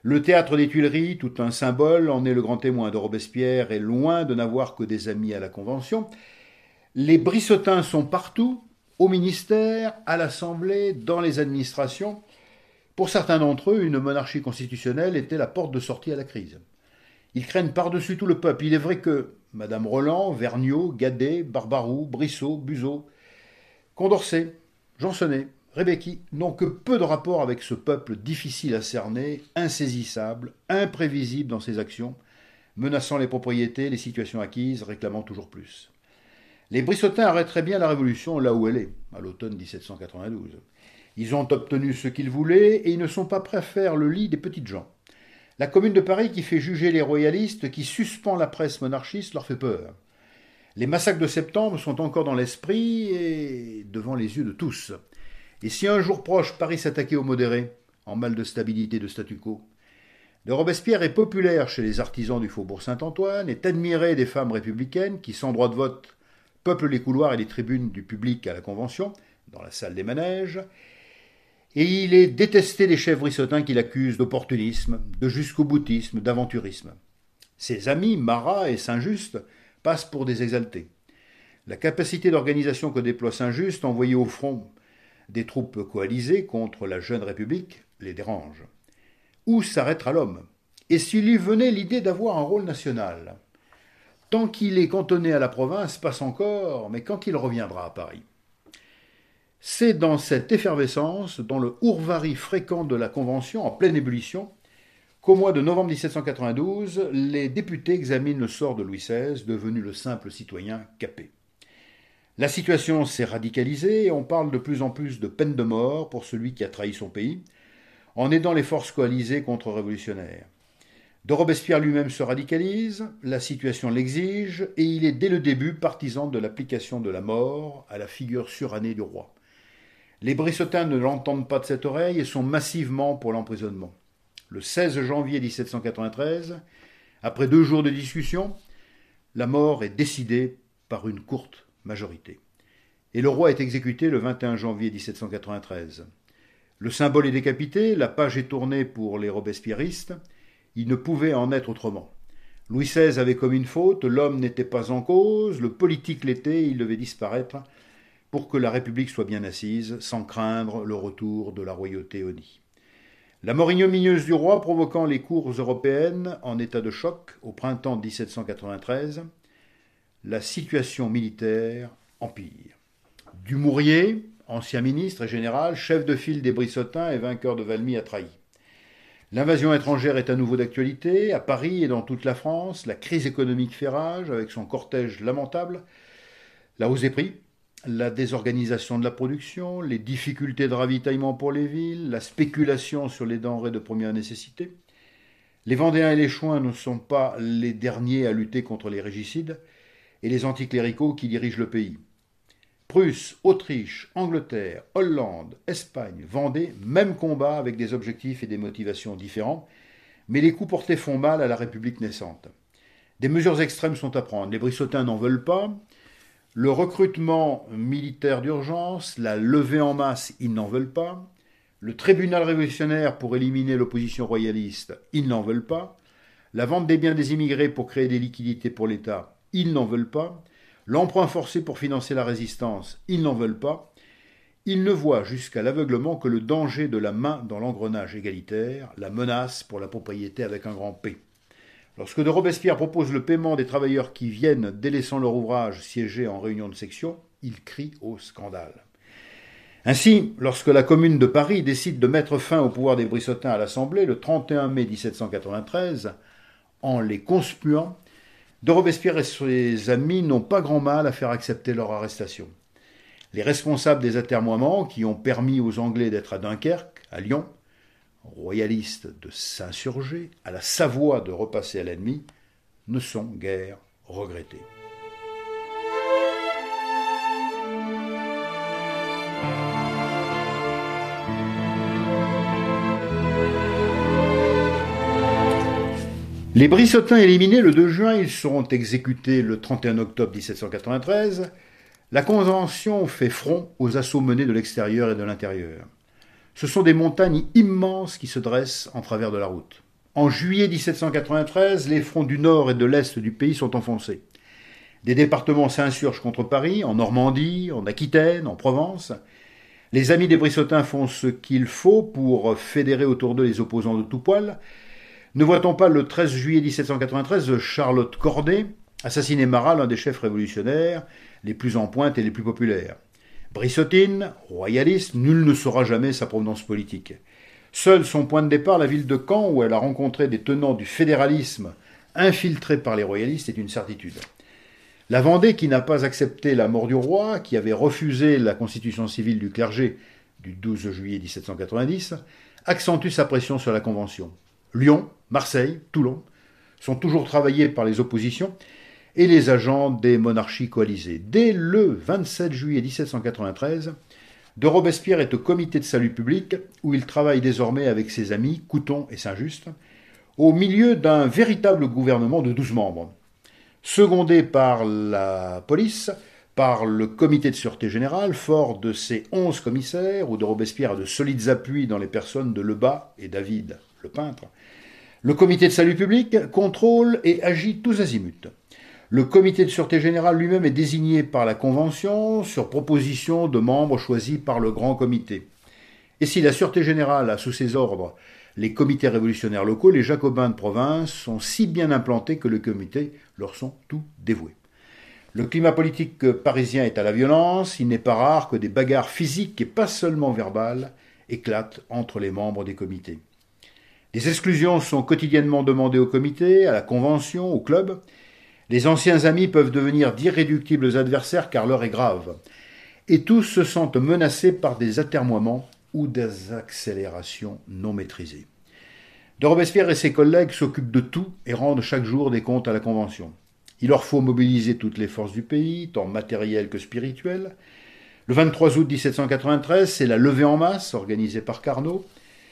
Le théâtre des Tuileries, tout un symbole, en est le grand témoin de Robespierre est loin de n'avoir que des amis à la Convention. Les Brissotins sont partout, au ministère, à l'Assemblée, dans les administrations. Pour certains d'entre eux, une monarchie constitutionnelle était la porte de sortie à la crise. Ils craignent par-dessus tout le peuple. Il est vrai que Madame Roland, Vergniaud, Gadet, Barbaroux, Brissot, Buzot, Condorcet, Jansenet, Rebecki n'ont que peu de rapport avec ce peuple difficile à cerner, insaisissable, imprévisible dans ses actions, menaçant les propriétés, les situations acquises, réclamant toujours plus. Les Brissotins arrêteraient bien la Révolution là où elle est, à l'automne dix-sept cent quatre-vingt-douze. Ils ont obtenu ce qu'ils voulaient et ils ne sont pas prêts à faire le lit des petites gens. La Commune de Paris qui fait juger les royalistes, qui suspend la presse monarchiste, leur fait peur. Les massacres de septembre sont encore dans l'esprit et devant les yeux de tous. Et si un jour proche, Paris s'attaquait aux modérés, en mal de stabilité de statu quo? De Robespierre est populaire chez les artisans du faubourg Saint-Antoine, est admiré des femmes républicaines qui, sans droit de vote, peuplent les couloirs et les tribunes du public à la Convention, dans la salle des manèges, et il est détesté des chefs brissotins qui l'accusent d'opportunisme, de jusqu'au-boutisme, d'aventurisme. Ses amis, Marat et Saint-Just, passent pour des exaltés. La capacité d'organisation que déploie Saint-Just, envoyé au front des troupes coalisées contre la jeune République, les dérange. Où s'arrêtera l'homme? Et s'il lui venait l'idée d'avoir un rôle national? Tant qu'il est cantonné à la province, passe encore, mais quand il reviendra à Paris? C'est dans cette effervescence, dans le hourvari fréquent de la Convention en pleine ébullition, qu'au mois de novembre dix-sept cent quatre-vingt-douze, les députés examinent le sort de Louis seize, devenu le simple citoyen capé. La situation s'est radicalisée et on parle de plus en plus de peine de mort pour celui qui a trahi son pays, en aidant les forces coalisées contre-révolutionnaires. De Robespierre lui-même se radicalise, la situation l'exige, et il est dès le début partisan de l'application de la mort à la figure surannée du roi. Les Brissotins ne l'entendent pas de cette oreille et sont massivement pour l'emprisonnement. Le seize janvier dix-sept cent quatre-vingt-treize, après deux jours de discussion, la mort est décidée par une courte majorité. Et le roi est exécuté le vingt et un janvier dix-sept cent quatre-vingt-treize. Le symbole est décapité, la page est tournée pour les robespierristes. Il ne pouvait en être autrement. Louis seize avait commis une faute, l'homme n'était pas en cause, le politique l'était, il devait disparaître pour que la République soit bien assise, sans craindre le retour de la royauté au nid. La mort ignominieuse du roi provoquant les cours européennes en état de choc au printemps dix-sept cent quatre-vingt-treize, la situation militaire empire. Dumouriez, ancien ministre et général, chef de file des Brissotins et vainqueur de Valmy, a trahi. L'invasion étrangère est à nouveau d'actualité. À Paris et dans toute la France, la crise économique fait rage avec son cortège lamentable, la hausse des prix, la désorganisation de la production, les difficultés de ravitaillement pour les villes, la spéculation sur les denrées de première nécessité. Les Vendéens et les Chouans ne sont pas les derniers à lutter contre les régicides et les anticléricaux qui dirigent le pays. Prusse, Autriche, Angleterre, Hollande, Espagne, Vendée, même combat avec des objectifs et des motivations différents, mais les coups portés font mal à la République naissante. Des mesures extrêmes sont à prendre. Les Brissotins n'en veulent pas. Le recrutement militaire d'urgence, la levée en masse, ils n'en veulent pas. Le tribunal révolutionnaire pour éliminer l'opposition royaliste, ils n'en veulent pas. La vente des biens des immigrés pour créer des liquidités pour l'État, ils n'en veulent pas. L'emprunt forcé pour financer la résistance, ils n'en veulent pas. Ils ne voient jusqu'à l'aveuglement que le danger de la main dans l'engrenage égalitaire, la menace pour la propriété avec un grand P. Lorsque de Robespierre propose le paiement des travailleurs qui viennent, délaissant leur ouvrage, siéger en réunion de section, il crie au scandale. Ainsi, lorsque la Commune de Paris décide de mettre fin au pouvoir des Brissotins à l'Assemblée le trente et un mai dix-sept cent quatre-vingt-treize, en les conspuant, de Robespierre et ses amis n'ont pas grand mal à faire accepter leur arrestation. Les responsables des atermoiements qui ont permis aux Anglais d'être à Dunkerque, à Lyon, royalistes de s'insurger, à la Savoie de repasser à l'ennemi, ne sont guère regrettés. Les Brissotins éliminés le deux juin, ils seront exécutés le trente et un octobre dix-sept cent quatre-vingt-treize. La Convention fait front aux assauts menés de l'extérieur et de l'intérieur. Ce sont des montagnes immenses qui se dressent en travers de la route. En juillet mille sept cent quatre-vingt-treize, les fronts du nord et de l'est du pays sont enfoncés. Des départements s'insurgent contre Paris, en Normandie, en Aquitaine, en Provence. Les amis des Brissotins font ce qu'il faut pour fédérer autour d'eux les opposants de tout poil. Ne voit-on pas le treize juillet mille sept cent quatre-vingt-treize Charlotte Corday assassiner Marat, l'un des chefs révolutionnaires les plus en pointe et les plus populaires. Brissotine, royaliste, nul ne saura jamais sa provenance politique. Seul son point de départ, la ville de Caen, où elle a rencontré des tenants du fédéralisme infiltrés par les royalistes, est une certitude. La Vendée, qui n'a pas accepté la mort du roi, qui avait refusé la constitution civile du clergé du douze juillet mille sept cent quatre-vingt-dix, accentue sa pression sur la Convention. Lyon, Marseille, Toulon sont toujours travaillés par les oppositions et les agents des monarchies coalisées. Dès le vingt-sept juillet mille sept cent quatre-vingt-treize, de Robespierre est au comité de salut public, où il travaille désormais avec ses amis Couthon et Saint-Just, au milieu d'un véritable gouvernement de douze membres. Secondé par la police, par le comité de sûreté générale, fort de ses onze commissaires, où de Robespierre a de solides appuis dans les personnes de Lebas et David, le peintre, le comité de salut public contrôle et agit tous azimuts. Le comité de sûreté générale lui-même est désigné par la Convention sur proposition de membres choisis par le grand comité. Et si la sûreté générale a sous ses ordres les comités révolutionnaires locaux, les jacobins de province sont si bien implantés que le comité leur sont tout dévoués. Le climat politique parisien est à la violence, il n'est pas rare que des bagarres physiques et pas seulement verbales éclatent entre les membres des comités. Des exclusions sont quotidiennement demandées au comité, à la Convention, au club. Les anciens amis peuvent devenir d'irréductibles adversaires car l'heure est grave. Et tous se sentent menacés par des atermoiements ou des accélérations non maîtrisées. De Robespierre et ses collègues s'occupent de tout et rendent chaque jour des comptes à la Convention. Il leur faut mobiliser toutes les forces du pays, tant matérielles que spirituelles. Le vingt-trois août mille sept cent quatre-vingt-treize, c'est la levée en masse organisée par Carnot.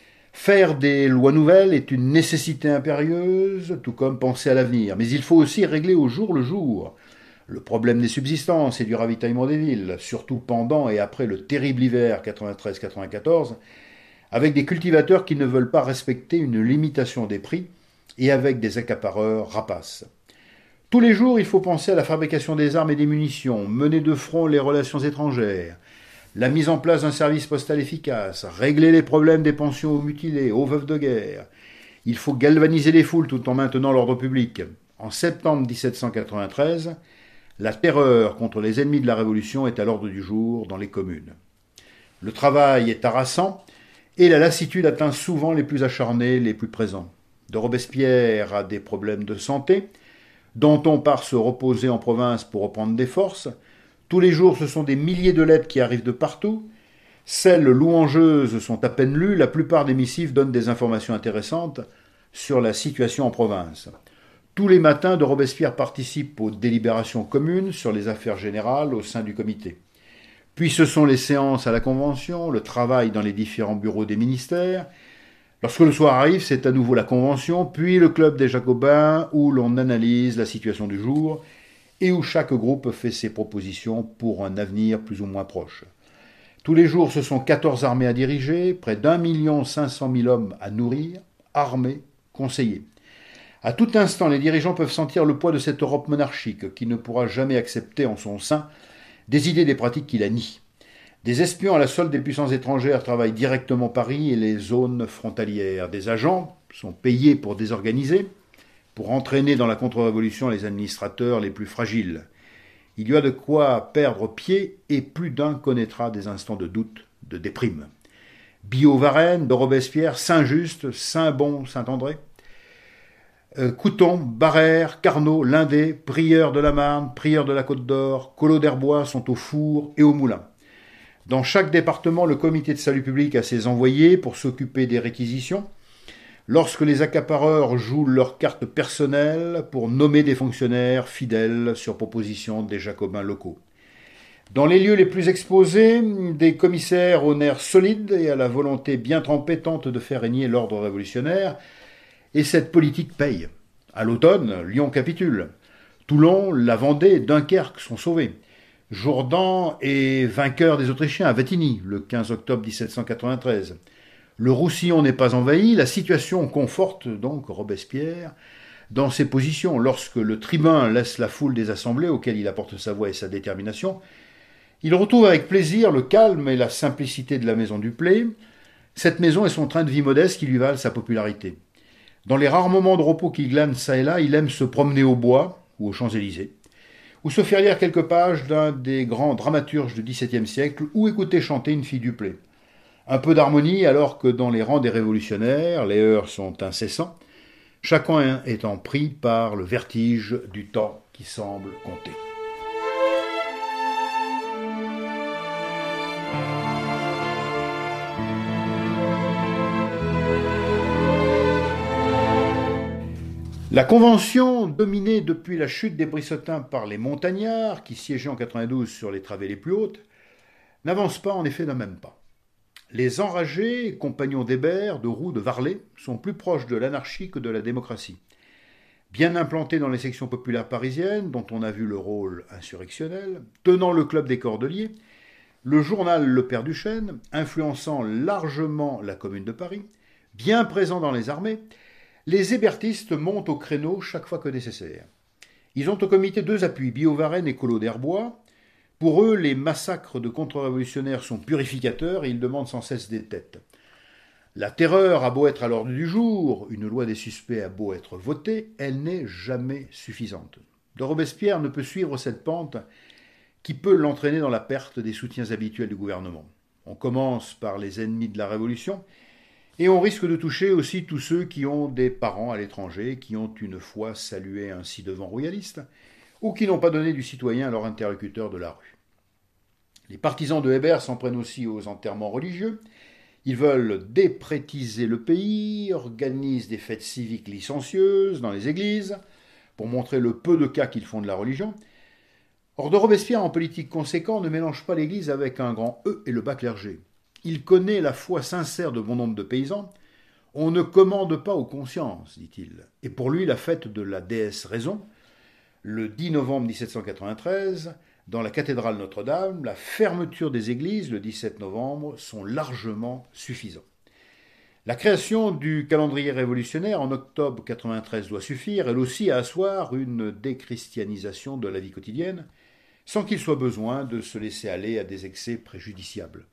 Faire des lois nouvelles est une nécessité impérieuse, tout comme penser à l'avenir. Mais il faut aussi régler au jour le jour le problème des subsistances et du ravitaillement des villes, surtout pendant et après le terrible hiver quatre-vingt-treize quatre-vingt-quatorze, avec des cultivateurs qui ne veulent pas respecter une limitation des prix et avec des accapareurs rapaces. Tous les jours, il faut penser à la fabrication des armes et des munitions, mener de front les relations étrangères, la mise en place d'un service postal efficace, régler les problèmes des pensions aux mutilés, aux veuves de guerre. Il faut galvaniser les foules tout en maintenant l'ordre public. En septembre mille sept cent quatre-vingt-treize, la terreur contre les ennemis de la Révolution est à l'ordre du jour dans les communes. Le travail est harassant et la lassitude atteint souvent les plus acharnés, les plus présents. De Robespierre a des problèmes de santé, Danton part se reposer en province pour reprendre des forces. Tous les jours, ce sont des milliers de lettres qui arrivent de partout. Celles louangeuses sont à peine lues. La plupart des missives donnent des informations intéressantes sur la situation en province. Tous les matins, de Robespierre participe aux délibérations communes sur les affaires générales au sein du comité. Puis ce sont les séances à la Convention, le travail dans les différents bureaux des ministères. Lorsque le soir arrive, c'est à nouveau la Convention, puis le club des Jacobins où l'on analyse la situation du jour et où chaque groupe fait ses propositions pour un avenir plus ou moins proche. Tous les jours, ce sont quatorze armées à diriger, près d'un million cinq cent mille hommes à nourrir, armés, conseillers. À tout instant, les dirigeants peuvent sentir le poids de cette Europe monarchique qui ne pourra jamais accepter en son sein des idées et des pratiques qui la nient. Des espions à la solde des puissances étrangères travaillent directement Paris et les zones frontalières. Des agents sont payés pour désorganiser, pour entraîner dans la contre-révolution les administrateurs les plus fragiles. Il y a de quoi perdre pied et plus d'un connaîtra des instants de doute, de déprime. Billaud-Varenne, de Robespierre, Saint-Just, Saint-Bon, Saint-André, euh, Couthon, Barrère, Carnot, Lindé, Prieur de la Marne, Prieur de la Côte d'Or, Collot d'Herbois sont au four et au moulin. Dans chaque département, le comité de salut public a ses envoyés pour s'occuper des réquisitions. Lorsque les accapareurs jouent leurs cartes personnelles pour nommer des fonctionnaires fidèles sur proposition des jacobins locaux. Dans les lieux les plus exposés, des commissaires aux nerfs solides et à la volonté bien trempée tentent de faire régner l'ordre révolutionnaire, et cette politique paye. À l'automne, Lyon capitule. Toulon, la Vendée et Dunkerque sont sauvés. Jourdan est vainqueur des Autrichiens à Wattignies, le quinze octobre mille sept cent quatre-vingt-treize. Le Roussillon n'est pas envahi, la situation conforte donc Robespierre dans ses positions. Lorsque le tribun laisse la foule des assemblées auxquelles il apporte sa voix et sa détermination, il retrouve avec plaisir le calme et la simplicité de la maison du Play, cette maison et son train de vie modeste qui lui valent sa popularité. Dans les rares moments de repos qu'il glane çà et là, il aime se promener au bois ou aux Champs-Élysées, ou se faire lire quelques pages d'un des grands dramaturges du dix-septième siècle, ou écouter chanter une fille du Play. Un peu d'harmonie alors que dans les rangs des révolutionnaires, les heurts sont incessants, chacun étant pris par le vertige du temps qui semble compter. La Convention, dominée depuis la chute des Brissotins par les montagnards, qui siégeaient en quatre-vingt-douze sur les travées les plus hautes, n'avance pas en effet d'un même pas. Les enragés, compagnons d'Hébert, de Roux, de Varlet, sont plus proches de l'anarchie que de la démocratie. Bien implantés dans les sections populaires parisiennes, dont on a vu le rôle insurrectionnel, tenant le club des Cordeliers, le journal Le Père Duchesne, influençant largement la Commune de Paris, bien présent dans les armées, les hébertistes montent au créneau chaque fois que nécessaire. Ils ont au comité deux appuis, Billaud-Varenne et Collot d'Herbois. Pour eux, les massacres de contre-révolutionnaires sont purificateurs et ils demandent sans cesse des têtes. La terreur a beau être à l'ordre du jour, une loi des suspects a beau être votée, elle n'est jamais suffisante. De Robespierre ne peut suivre cette pente qui peut l'entraîner dans la perte des soutiens habituels du gouvernement. On commence par les ennemis de la Révolution, et on risque de toucher aussi tous ceux qui ont des parents à l'étranger, qui ont une fois salué un ci-devant royaliste, ou qui n'ont pas donné du citoyen à leur interlocuteur de la rue. Les partisans de Hébert s'en prennent aussi aux enterrements religieux. Ils veulent déprétiser le pays, organisent des fêtes civiques licencieuses dans les églises, pour montrer le peu de cas qu'ils font de la religion. Or, de Robespierre, en politique conséquent, ne mélange pas l'Église avec un grand E et le bas clergé. Il connaît la foi sincère de bon nombre de paysans. On ne commande pas aux consciences, dit-il. Et pour lui, la fête de la déesse Raison, le dix novembre dix-sept cent quatre-vingt-treize, dans la cathédrale Notre-Dame, la fermeture des églises, le dix-sept novembre, sont largement suffisants. La création du calendrier révolutionnaire en octobre quatre-vingt-treize doit suffire, elle aussi, à asseoir une déchristianisation de la vie quotidienne, sans qu'il soit besoin de se laisser aller à des excès préjudiciables.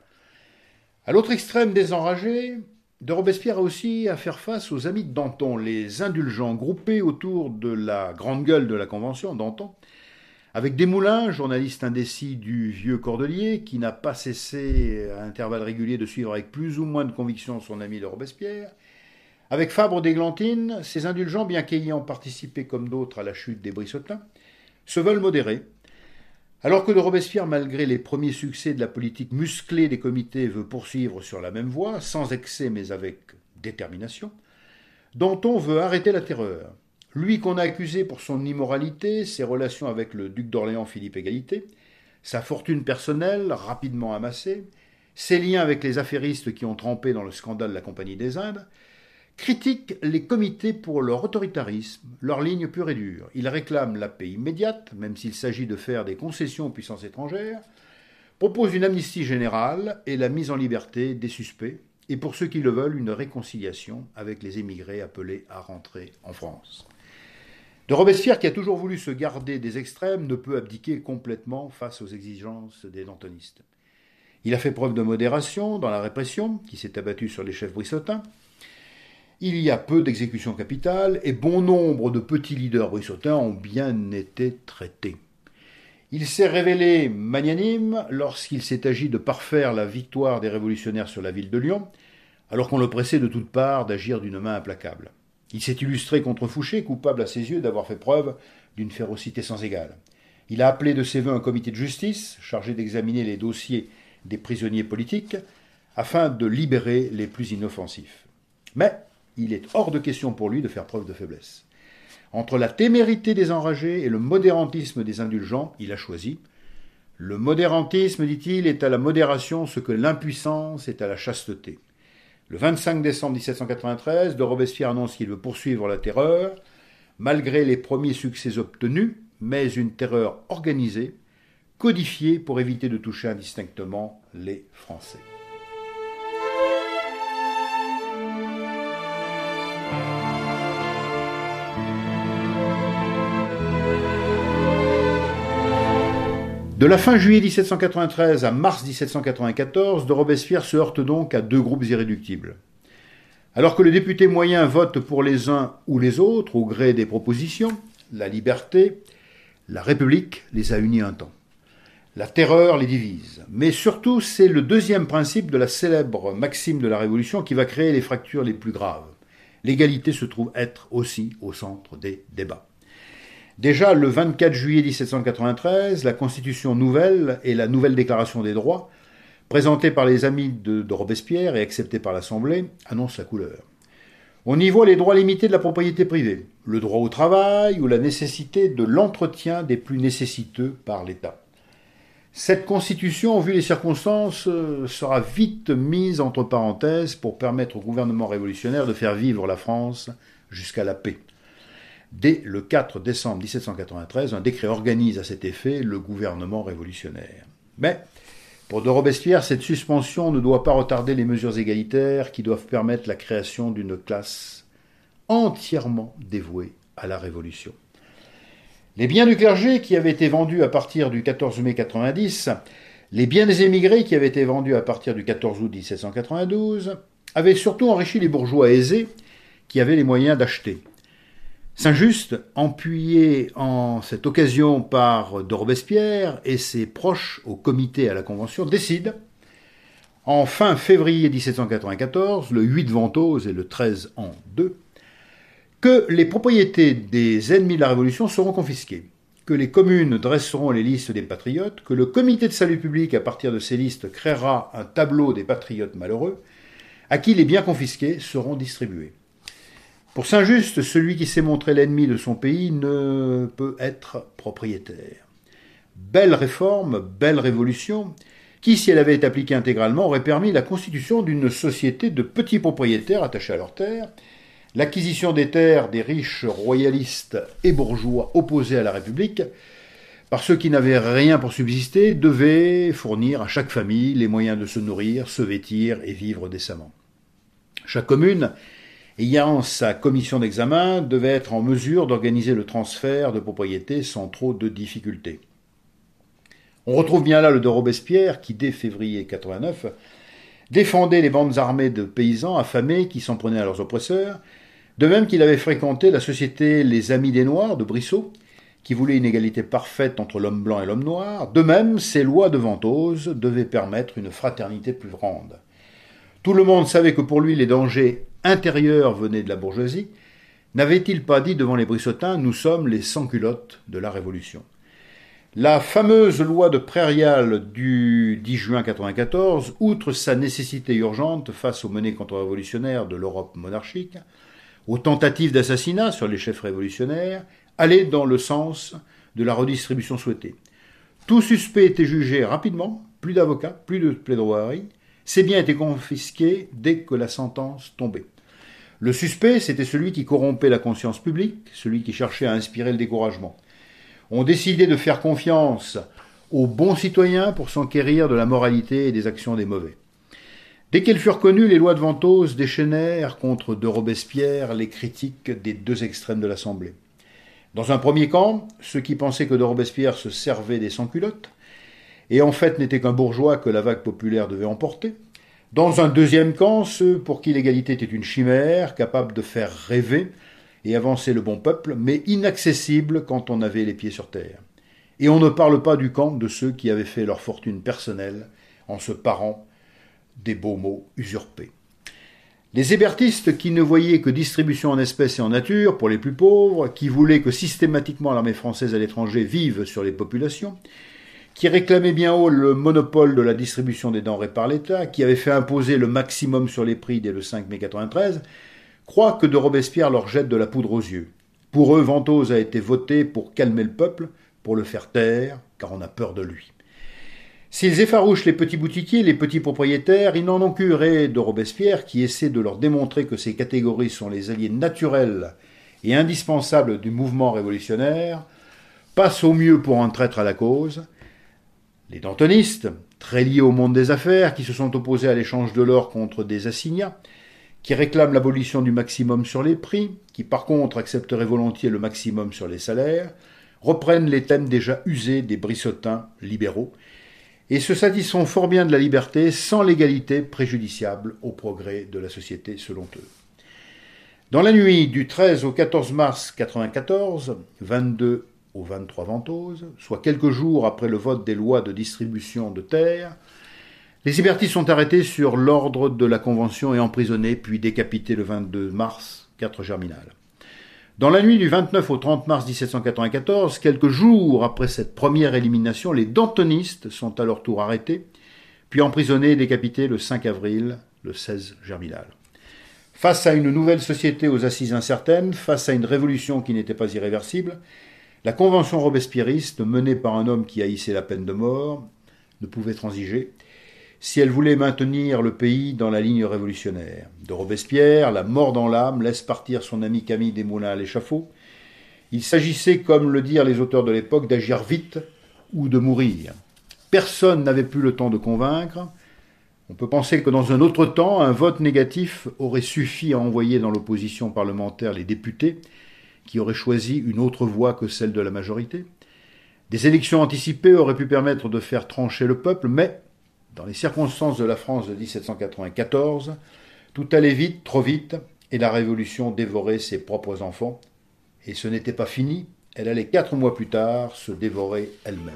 À l'autre extrême des enragés, de Robespierre a aussi à faire face aux amis de Danton, les indulgents groupés autour de la grande gueule de la Convention, Danton, avec Desmoulins, journaliste indécis du vieux Cordelier, qui n'a pas cessé à intervalles réguliers de suivre avec plus ou moins de conviction son ami de Robespierre, avec Fabre d'Églantine, ces indulgents, bien qu'ayant participé comme d'autres à la chute des Brissotins, se veulent modérés. Alors que de Robespierre, malgré les premiers succès de la politique musclée des comités, veut poursuivre sur la même voie, sans excès mais avec détermination, Danton veut arrêter la terreur. Lui qu'on a accusé pour son immoralité, ses relations avec le duc d'Orléans Philippe Égalité, sa fortune personnelle rapidement amassée, ses liens avec les affairistes qui ont trempé dans le scandale de la Compagnie des Indes, critique les comités pour leur autoritarisme, leur ligne pure et dure. Il réclame la paix immédiate, même s'il s'agit de faire des concessions aux puissances étrangères, propose une amnistie générale et la mise en liberté des suspects, et pour ceux qui le veulent, une réconciliation avec les émigrés appelés à rentrer en France. De Robespierre, qui a toujours voulu se garder des extrêmes, ne peut abdiquer complètement face aux exigences des dantonistes. Il a fait preuve de modération dans la répression, qui s'est abattue sur les chefs brissotins. Il y a peu d'exécutions capitales et bon nombre de petits leaders brissotins ont bien été traités. Il s'est révélé magnanime lorsqu'il s'est agi de parfaire la victoire des révolutionnaires sur la ville de Lyon, alors qu'on le pressait de toutes parts d'agir d'une main implacable. Il s'est illustré contre Fouché, coupable à ses yeux d'avoir fait preuve d'une férocité sans égale. Il a appelé de ses vœux un comité de justice, chargé d'examiner les dossiers des prisonniers politiques, afin de libérer les plus inoffensifs. Mais il est hors de question pour lui de faire preuve de faiblesse. Entre la témérité des enragés et le modérantisme des indulgents, il a choisi. Le modérantisme, dit-il, est à la modération ce que l'impuissance est à la chasteté. Le vingt-cinq décembre dix-sept cent quatre-vingt-treize, de Robespierre annonce qu'il veut poursuivre la terreur, malgré les premiers succès obtenus, mais une terreur organisée, codifiée pour éviter de toucher indistinctement les Français. De la fin juillet dix-sept cent quatre-vingt-treize à mars dix-sept cent quatre-vingt-quatorze, de Robespierre se heurte donc à deux groupes irréductibles. Alors que le député moyen vote pour les uns ou les autres au gré des propositions, la liberté, la République les a unis un temps. La terreur les divise. Mais surtout, c'est le deuxième principe de la célèbre maxime de la Révolution qui va créer les fractures les plus graves. L'égalité se trouve être aussi au centre des débats. Déjà, le vingt-quatre juillet dix-sept cent quatre-vingt-treize, la Constitution nouvelle et la nouvelle Déclaration des droits, présentée par les amis de, de Robespierre et acceptée par l'Assemblée, annoncent la couleur. On y voit les droits limités de la propriété privée, le droit au travail ou la nécessité de l'entretien des plus nécessiteux par l'État. Cette constitution, vu les circonstances, sera vite mise entre parenthèses pour permettre au gouvernement révolutionnaire de faire vivre la France jusqu'à la paix. Dès le quatre décembre dix-sept cent quatre-vingt-treize, un décret organise à cet effet le gouvernement révolutionnaire. Mais, pour de Robespierre, cette suspension ne doit pas retarder les mesures égalitaires qui doivent permettre la création d'une classe entièrement dévouée à la Révolution. Les biens du clergé qui avaient été vendus à partir du quatorze mai quatre-vingt-dix, les biens des émigrés qui avaient été vendus à partir du quatorze août dix-sept cent quatre-vingt-douze, avaient surtout enrichi les bourgeois aisés qui avaient les moyens d'acheter. Saint-Just, appuyé en cette occasion par de Robespierre et ses proches au comité à la Convention, décide, en fin février dix-sept cent quatre-vingt-quatorze, le huit Ventose et le treize an deux, que les propriétés des ennemis de la Révolution seront confisquées, que les communes dresseront les listes des patriotes, que le comité de salut public, à partir de ces listes, créera un tableau des patriotes malheureux, à qui les biens confisqués seront distribués. Pour Saint-Just, celui qui s'est montré l'ennemi de son pays ne peut être propriétaire. Belle réforme, belle révolution, qui, si elle avait été appliquée intégralement, aurait permis la constitution d'une société de petits propriétaires attachés à leurs terres, l'acquisition des terres des riches royalistes et bourgeois opposés à la République, par ceux qui n'avaient rien pour subsister, devaient fournir à chaque famille les moyens de se nourrir, se vêtir et vivre décemment. Chaque commune, ayant sa commission d'examen, devait être en mesure d'organiser le transfert de propriété sans trop de difficultés. On retrouve bien là le de Robespierre qui, dès février quatre-vingt-neuf, défendait les bandes armées de paysans affamés qui s'en prenaient à leurs oppresseurs, de même qu'il avait fréquenté la société Les Amis des Noirs de Brissot, qui voulait une égalité parfaite entre l'homme blanc et l'homme noir. De même, ces lois de Ventose devaient permettre une fraternité plus grande. Tout le monde savait que pour lui les dangers intérieurs venaient de la bourgeoisie. N'avait-il pas dit devant les Brissotins « Nous sommes les sans-culottes de la Révolution ». La fameuse loi de Prairial du dix juin quatre-vingt-quatorze, outre sa nécessité urgente face aux menées contre-révolutionnaires de l'Europe monarchique, aux tentatives d'assassinat sur les chefs révolutionnaires, allait dans le sens de la redistribution souhaitée. Tout suspect était jugé rapidement, plus d'avocats, plus de plaidoirie, ses biens étaient confisqués dès que la sentence tombait. Le suspect, c'était celui qui corrompait la conscience publique, celui qui cherchait à inspirer le découragement. On décidait de faire confiance aux bons citoyens pour s'enquérir de la moralité et des actions des mauvais. Dès qu'elles furent connues, les lois de Ventose déchaînèrent contre de Robespierre les critiques des deux extrêmes de l'Assemblée. Dans un premier camp, ceux qui pensaient que de Robespierre se servait des sans-culottes, et en fait n'était qu'un bourgeois que la vague populaire devait emporter. Dans un deuxième camp, ceux pour qui l'égalité était une chimère, capable de faire rêver et avancer le bon peuple, mais inaccessible quand on avait les pieds sur terre. Et on ne parle pas du camp de ceux qui avaient fait leur fortune personnelle en se parant des beaux mots usurpés. Les hébertistes qui ne voyaient que distribution en espèces et en nature pour les plus pauvres, qui voulaient que systématiquement l'armée française à l'étranger vive sur les populations, qui réclamaient bien haut le monopole de la distribution des denrées par l'État, qui avaient fait imposer le maximum sur les prix dès le cinq mai quatre-vingt-treize, croient que de Robespierre leur jette de la poudre aux yeux. Pour eux, Ventose a été voté pour calmer le peuple, pour le faire taire, car on a peur de lui. S'ils effarouchent les petits boutiquiers, les petits propriétaires, ils n'en ont curé de Robespierre qui essaie de leur démontrer que ces catégories sont les alliés naturels et indispensables du mouvement révolutionnaire, passent au mieux pour un traître à la cause. Les dantonistes, très liés au monde des affaires, qui se sont opposés à l'échange de l'or contre des assignats, qui réclament l'abolition du maximum sur les prix, qui par contre accepteraient volontiers le maximum sur les salaires, reprennent les thèmes déjà usés des Brissotins libéraux et se satisfont fort bien de la liberté sans l'égalité préjudiciable au progrès de la société selon eux. Dans la nuit du treize au quatorze mars quatre-vingt-quatorze, vingt-deux au vingt-trois Ventose, soit quelques jours après le vote des lois de distribution de terres, les hébertistes sont arrêtés sur l'ordre de la Convention et emprisonnés, puis décapités le vingt-deux mars, quatre Germinal. Dans la nuit du vingt-neuf au trente mars mille sept cent quatre-vingt-quatorze, quelques jours après cette première élimination, les dantonistes sont à leur tour arrêtés, puis emprisonnés et décapités le cinq avril, le seize Germinal. Face à une nouvelle société aux assises incertaines, face à une révolution qui n'était pas irréversible, la Convention robespierriste, menée par un homme qui haïssait la peine de mort, ne pouvait transiger, si elle voulait maintenir le pays dans la ligne révolutionnaire. De Robespierre, la mort dans l'âme, laisse partir son ami Camille Desmoulins à l'échafaud. Il s'agissait, comme le dirent les auteurs de l'époque, d'agir vite ou de mourir. Personne n'avait plus le temps de convaincre. On peut penser que dans un autre temps, un vote négatif aurait suffi à envoyer dans l'opposition parlementaire les députés, qui auraient choisi une autre voie que celle de la majorité. Des élections anticipées auraient pu permettre de faire trancher le peuple, mais dans les circonstances de la France de mille sept cent quatre-vingt-quatorze, tout allait vite, trop vite, et la Révolution dévorait ses propres enfants. Et ce n'était pas fini, elle allait quatre mois plus tard se dévorer elle-même.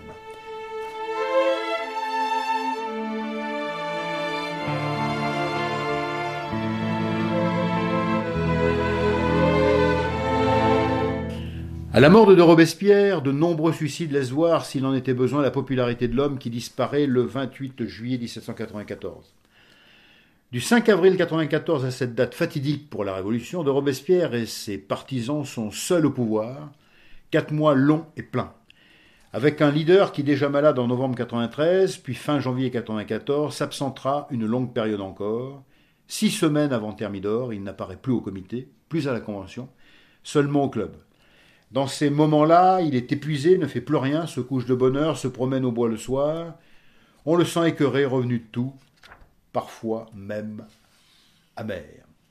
À la mort de Robespierre, de nombreux suicides laissent voir, s'il en était besoin, la popularité de l'homme qui disparaît le vingt-huit juillet mille sept cent quatre-vingt-quatorze. Du cinq avril mille sept cent quatre-vingt-quatorze à cette date fatidique pour la Révolution, de Robespierre et ses partisans sont seuls au pouvoir, quatre mois longs et pleins. Avec un leader qui, déjà malade en novembre quatre-vingt-treize, puis fin janvier quatre-vingt-quatorze, s'absentera une longue période encore. Six semaines avant Thermidor, il n'apparaît plus au comité, plus à la Convention, seulement au club. Dans ces moments-là, il est épuisé, ne fait plus rien, se couche de bonne heure, se promène au bois le soir. On le sent écœuré, revenu de tout, parfois même amer.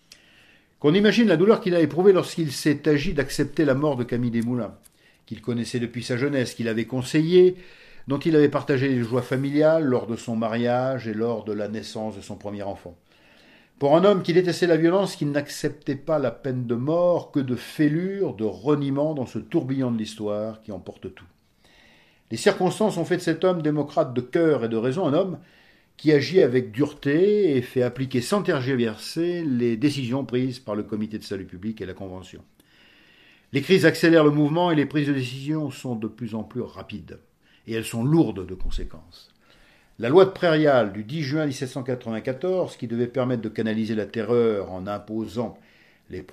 Qu'on imagine la douleur qu'il a éprouvée lorsqu'il s'est agi d'accepter la mort de Camille Desmoulins, qu'il connaissait depuis sa jeunesse, qu'il avait conseillé, dont il avait partagé les joies familiales lors de son mariage et lors de la naissance de son premier enfant. Pour un homme qui détestait la violence, qui n'acceptait pas la peine de mort, que de fêlures, de reniements dans ce tourbillon de l'histoire qui emporte tout. Les circonstances ont fait de cet homme démocrate de cœur et de raison un homme qui agit avec dureté et fait appliquer sans tergiverser les décisions prises par le Comité de salut public et la Convention. Les crises accélèrent le mouvement et les prises de décision sont de plus en plus rapides. Et elles sont lourdes de conséquences. La loi de Prairial du dix juin mille sept cent quatre-vingt-quatorze, qui devait permettre de canaliser la terreur en imposant les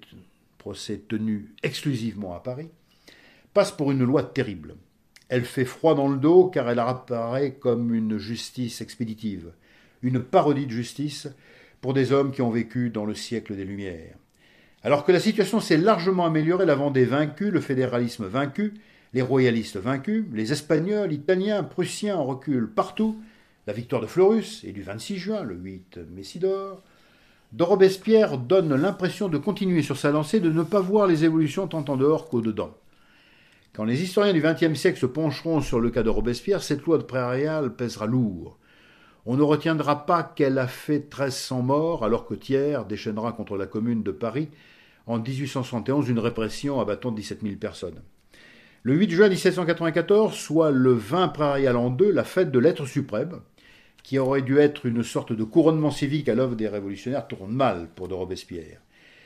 procès tenus exclusivement à Paris, passe pour une loi terrible. Elle fait froid dans le dos car elle apparaît comme une justice expéditive, une parodie de justice pour des hommes qui ont vécu dans le siècle des Lumières. Alors que la situation s'est largement améliorée, la Vendée vaincue, le fédéralisme vaincu, les royalistes vaincus, les Espagnols, Italiens, Prussiens en reculent partout, la victoire de Fleurus et du vingt-six juin, le huit Messidor, de Robespierre donne l'impression de continuer sur sa lancée, de ne pas voir les évolutions tant en dehors qu'au-dedans. Quand les historiens du vingtième siècle se pencheront sur le cas de Robespierre, cette loi de Prairial pèsera lourd. On ne retiendra pas qu'elle a fait mille trois cents morts, alors que Thiers déchaînera contre la Commune de Paris en dix-huit cent soixante et onze une répression abattant dix-sept mille personnes. Le huit juin mille sept cent quatre-vingt-quatorze, soit le vingt Prairial en deux, la fête de l'être suprême, qui aurait dû être une sorte de couronnement civique à l'œuvre des révolutionnaires, tourne mal pour de Robespierre.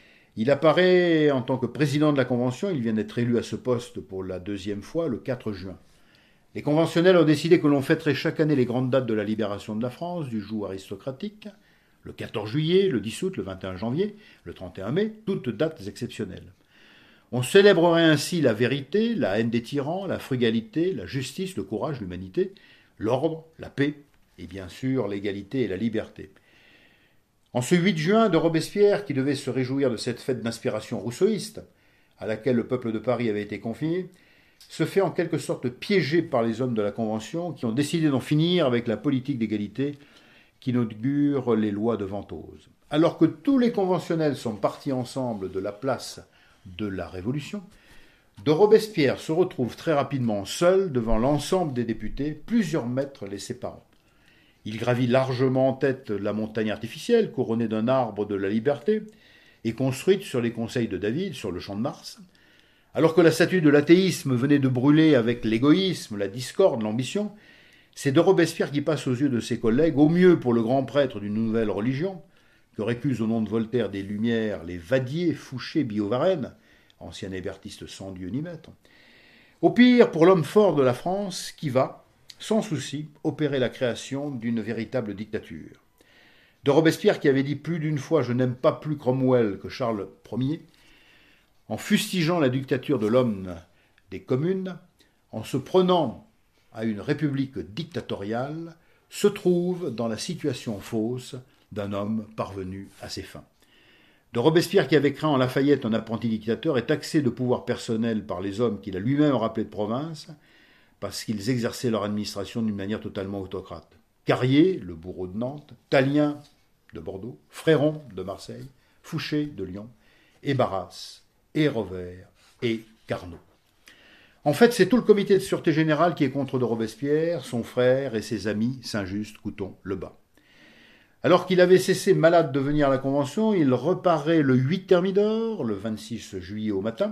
Il apparaît en tant que président de la Convention, il vient d'être élu à ce poste pour la deuxième fois, le quatre juin. Les conventionnels ont décidé que l'on fêterait chaque année les grandes dates de la libération de la France, du joug aristocratique, le quatorze juillet, le dix août, le vingt et un janvier, le trente et un mai, toutes dates exceptionnelles. On célébrerait ainsi la vérité, la haine des tyrans, la frugalité, la justice, le courage, l'humanité, l'ordre, la paix et bien sûr l'égalité et la liberté. En ce huit juin de Robespierre, qui devait se réjouir de cette fête d'inspiration rousseauiste, à laquelle le peuple de Paris avait été confié, se fait en quelque sorte piéger par les hommes de la Convention qui ont décidé d'en finir avec la politique d'égalité qui inaugure les lois de Ventose. Alors que tous les conventionnels sont partis ensemble de la place de la Révolution, de Robespierre se retrouve très rapidement seul devant l'ensemble des députés, plusieurs mètres les séparant. Il gravit largement en tête la montagne artificielle, couronnée d'un arbre de la liberté, et construite sur les conseils de David, sur le champ de Mars. Alors que la statue de l'athéisme venait de brûler avec l'égoïsme, la discorde, l'ambition, c'est de Robespierre qui passe aux yeux de ses collègues, au mieux pour le grand prêtre d'une nouvelle religion, que récusent au nom de Voltaire des Lumières les Vadier, Fouché, Billaud-Varenne, ancien hébertiste sans Dieu ni maître. Au pire, pour l'homme fort de la France, qui va, sans souci, opérer la création d'une véritable dictature. De Robespierre qui avait dit plus d'une fois « Je n'aime pas plus Cromwell que Charles Ier », en fustigeant la dictature de l'homme des communes, en se prenant à une république dictatoriale, se trouve dans la situation fausse d'un homme parvenu à ses fins. De Robespierre qui avait craint en Lafayette un apprenti dictateur est taxé de pouvoir personnel par les hommes qu'il a lui-même rappelés de province, parce qu'ils exerçaient leur administration d'une manière totalement autocrate. Carrier, le bourreau de Nantes, Tallien de Bordeaux, Fréron de Marseille, Fouché de Lyon, et Barras, et Rovère, et Carnot. En fait, c'est tout le comité de sûreté générale qui est contre de Robespierre, son frère et ses amis Saint-Just, Couthon, Lebas. Alors qu'il avait cessé malade de venir à la Convention, il reparaît le huit Thermidor, le vingt-six juillet au matin.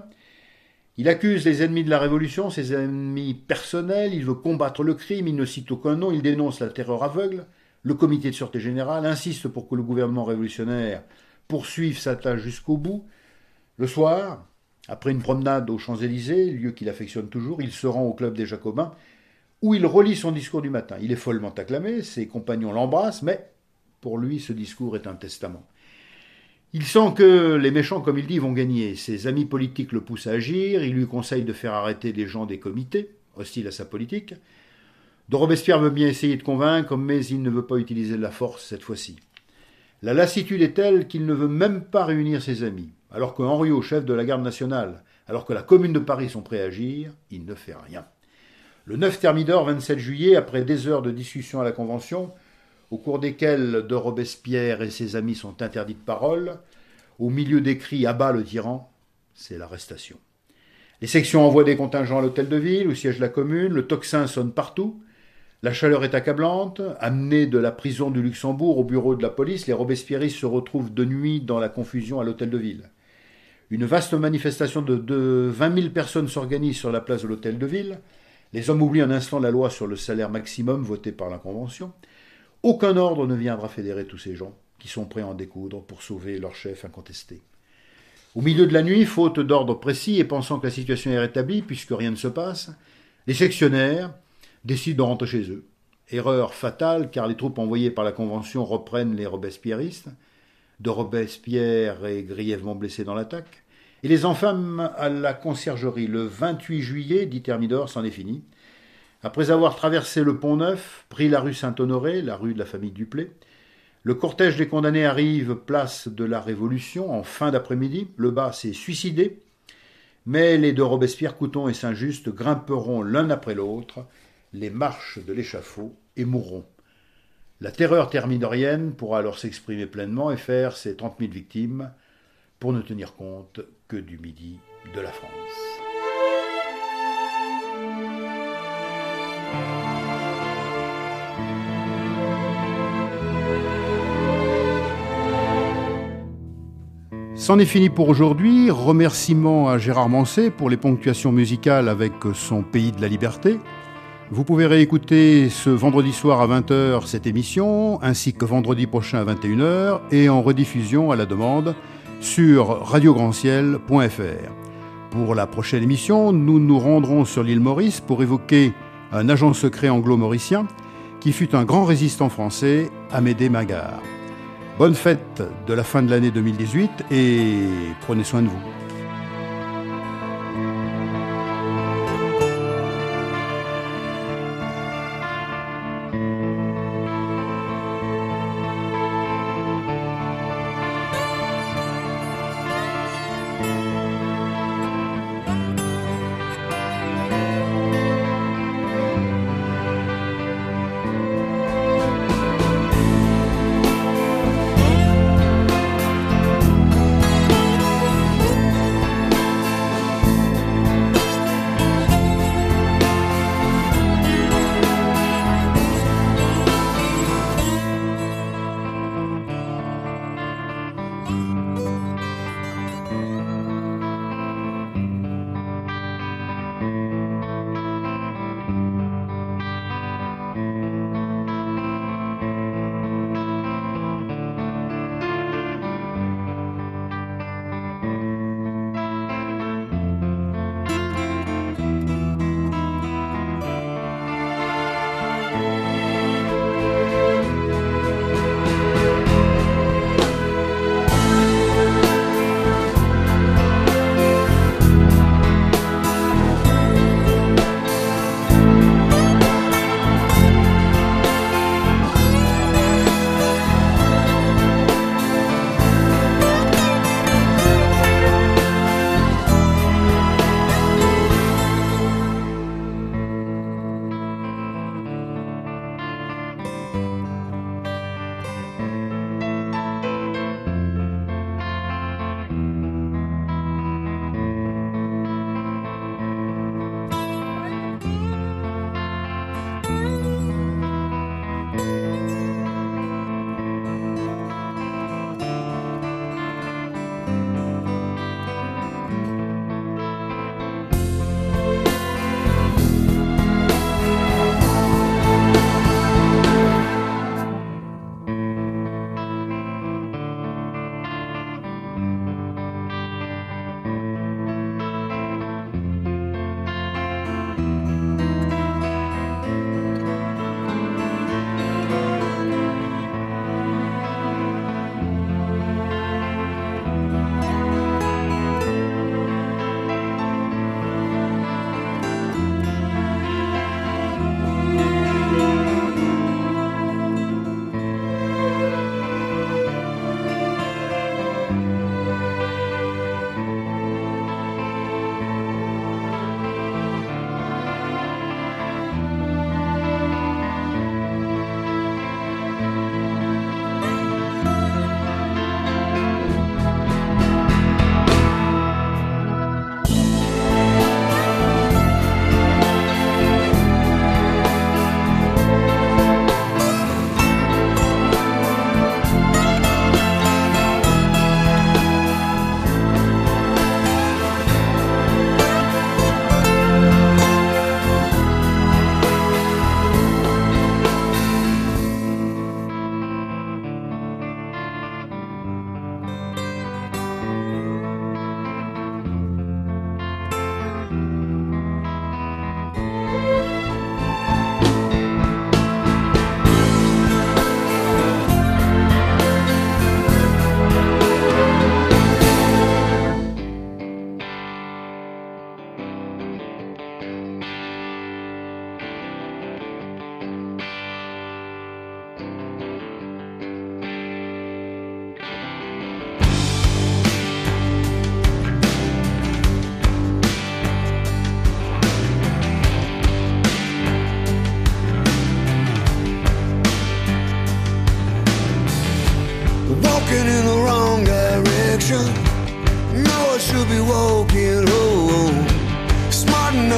Il accuse les ennemis de la Révolution, ses ennemis personnels, il veut combattre le crime, il ne cite aucun nom, il dénonce la terreur aveugle. Le comité de sûreté générale insiste pour que le gouvernement révolutionnaire poursuive sa tâche jusqu'au bout. Le soir, après une promenade aux Champs-Élysées, lieu qu'il affectionne toujours, il se rend au club des Jacobins, où il relit son discours du matin. Il est follement acclamé, ses compagnons l'embrassent, mais pour lui, ce discours est un testament. Il sent que les méchants, comme il dit, vont gagner. Ses amis politiques le poussent à agir, il lui conseille de faire arrêter des gens des comités, hostiles à sa politique. De Robespierre veut bien essayer de convaincre, mais il ne veut pas utiliser la force cette fois-ci. La lassitude est telle qu'il ne veut même pas réunir ses amis. Alors que Henriot, chef de la garde nationale, alors que la Commune de Paris sont prêts à agir, il ne fait rien. Le neuf Thermidor, vingt-sept juillet, après des heures de discussion à la Convention, au cours desquelles de Robespierre et ses amis sont interdits de parole, au milieu des cris « Abat le tyran », c'est l'arrestation. Les sections envoient des contingents à l'hôtel de ville, où siège la Commune, le tocsin sonne partout, la chaleur est accablante, amenés de la prison du Luxembourg au bureau de la police, les robespierristes se retrouvent de nuit dans la confusion à l'hôtel de ville. Une vaste manifestation de, de vingt mille personnes s'organise sur la place de l'hôtel de ville. Les hommes oublient un instant la loi sur le salaire maximum votée par la Convention. Aucun ordre ne viendra fédérer tous ces gens qui sont prêts à en découdre pour sauver leur chef incontesté. Au milieu de la nuit, faute d'ordre précis et pensant que la situation est rétablie puisque rien ne se passe, les sectionnaires décident de rentrer chez eux. Erreur fatale car les troupes envoyées par la Convention reprennent les robespierristes. De Robespierre est grièvement blessé dans l'attaque, et les enfants à la conciergerie. Le vingt-huit juillet, dit Thermidor, c'en est fini. Après avoir traversé le Pont-Neuf, pris la rue Saint-Honoré, la rue de la famille Duplay, le cortège des condamnés arrive place de la Révolution en fin d'après-midi. Lebas s'est suicidé, mais les deux Robespierre, Couthon et Saint-Just grimperont l'un après l'autre les marches de l'échafaud et mourront. La terreur thermidorienne pourra alors s'exprimer pleinement et faire ses trente mille victimes pour ne tenir compte que du midi de la France. C'en est fini pour aujourd'hui. Remerciements à Gérard Manset pour les ponctuations musicales avec son Pays de la Liberté. Vous pouvez réécouter ce vendredi soir à vingt heures cette émission, ainsi que vendredi prochain à vingt et une heures, et en rediffusion à la demande sur radio grand ciel point f r. Pour la prochaine émission, nous nous rendrons sur l'île Maurice pour évoquer un agent secret anglo-mauricien qui fut un grand résistant français, Amédée Magard. Bonne fête de la fin de l'année deux mille dix-huit et prenez soin de vous.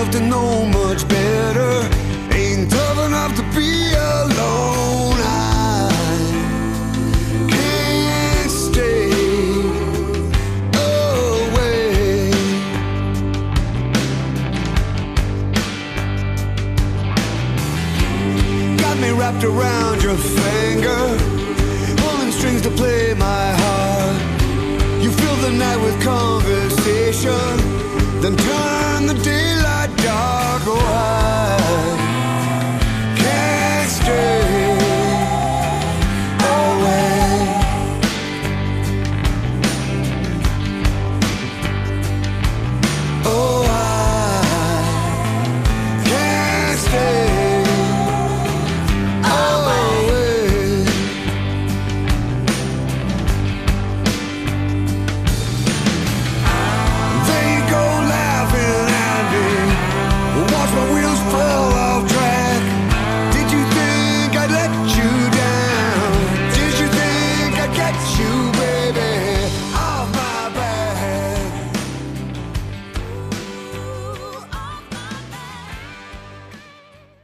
enough to know much better. Ain't tough enough to be alone. I can't stay away. Got me wrapped around your finger, pulling strings to play my heart. You fill the night with conversation, then turn the daylight dark. Oh, I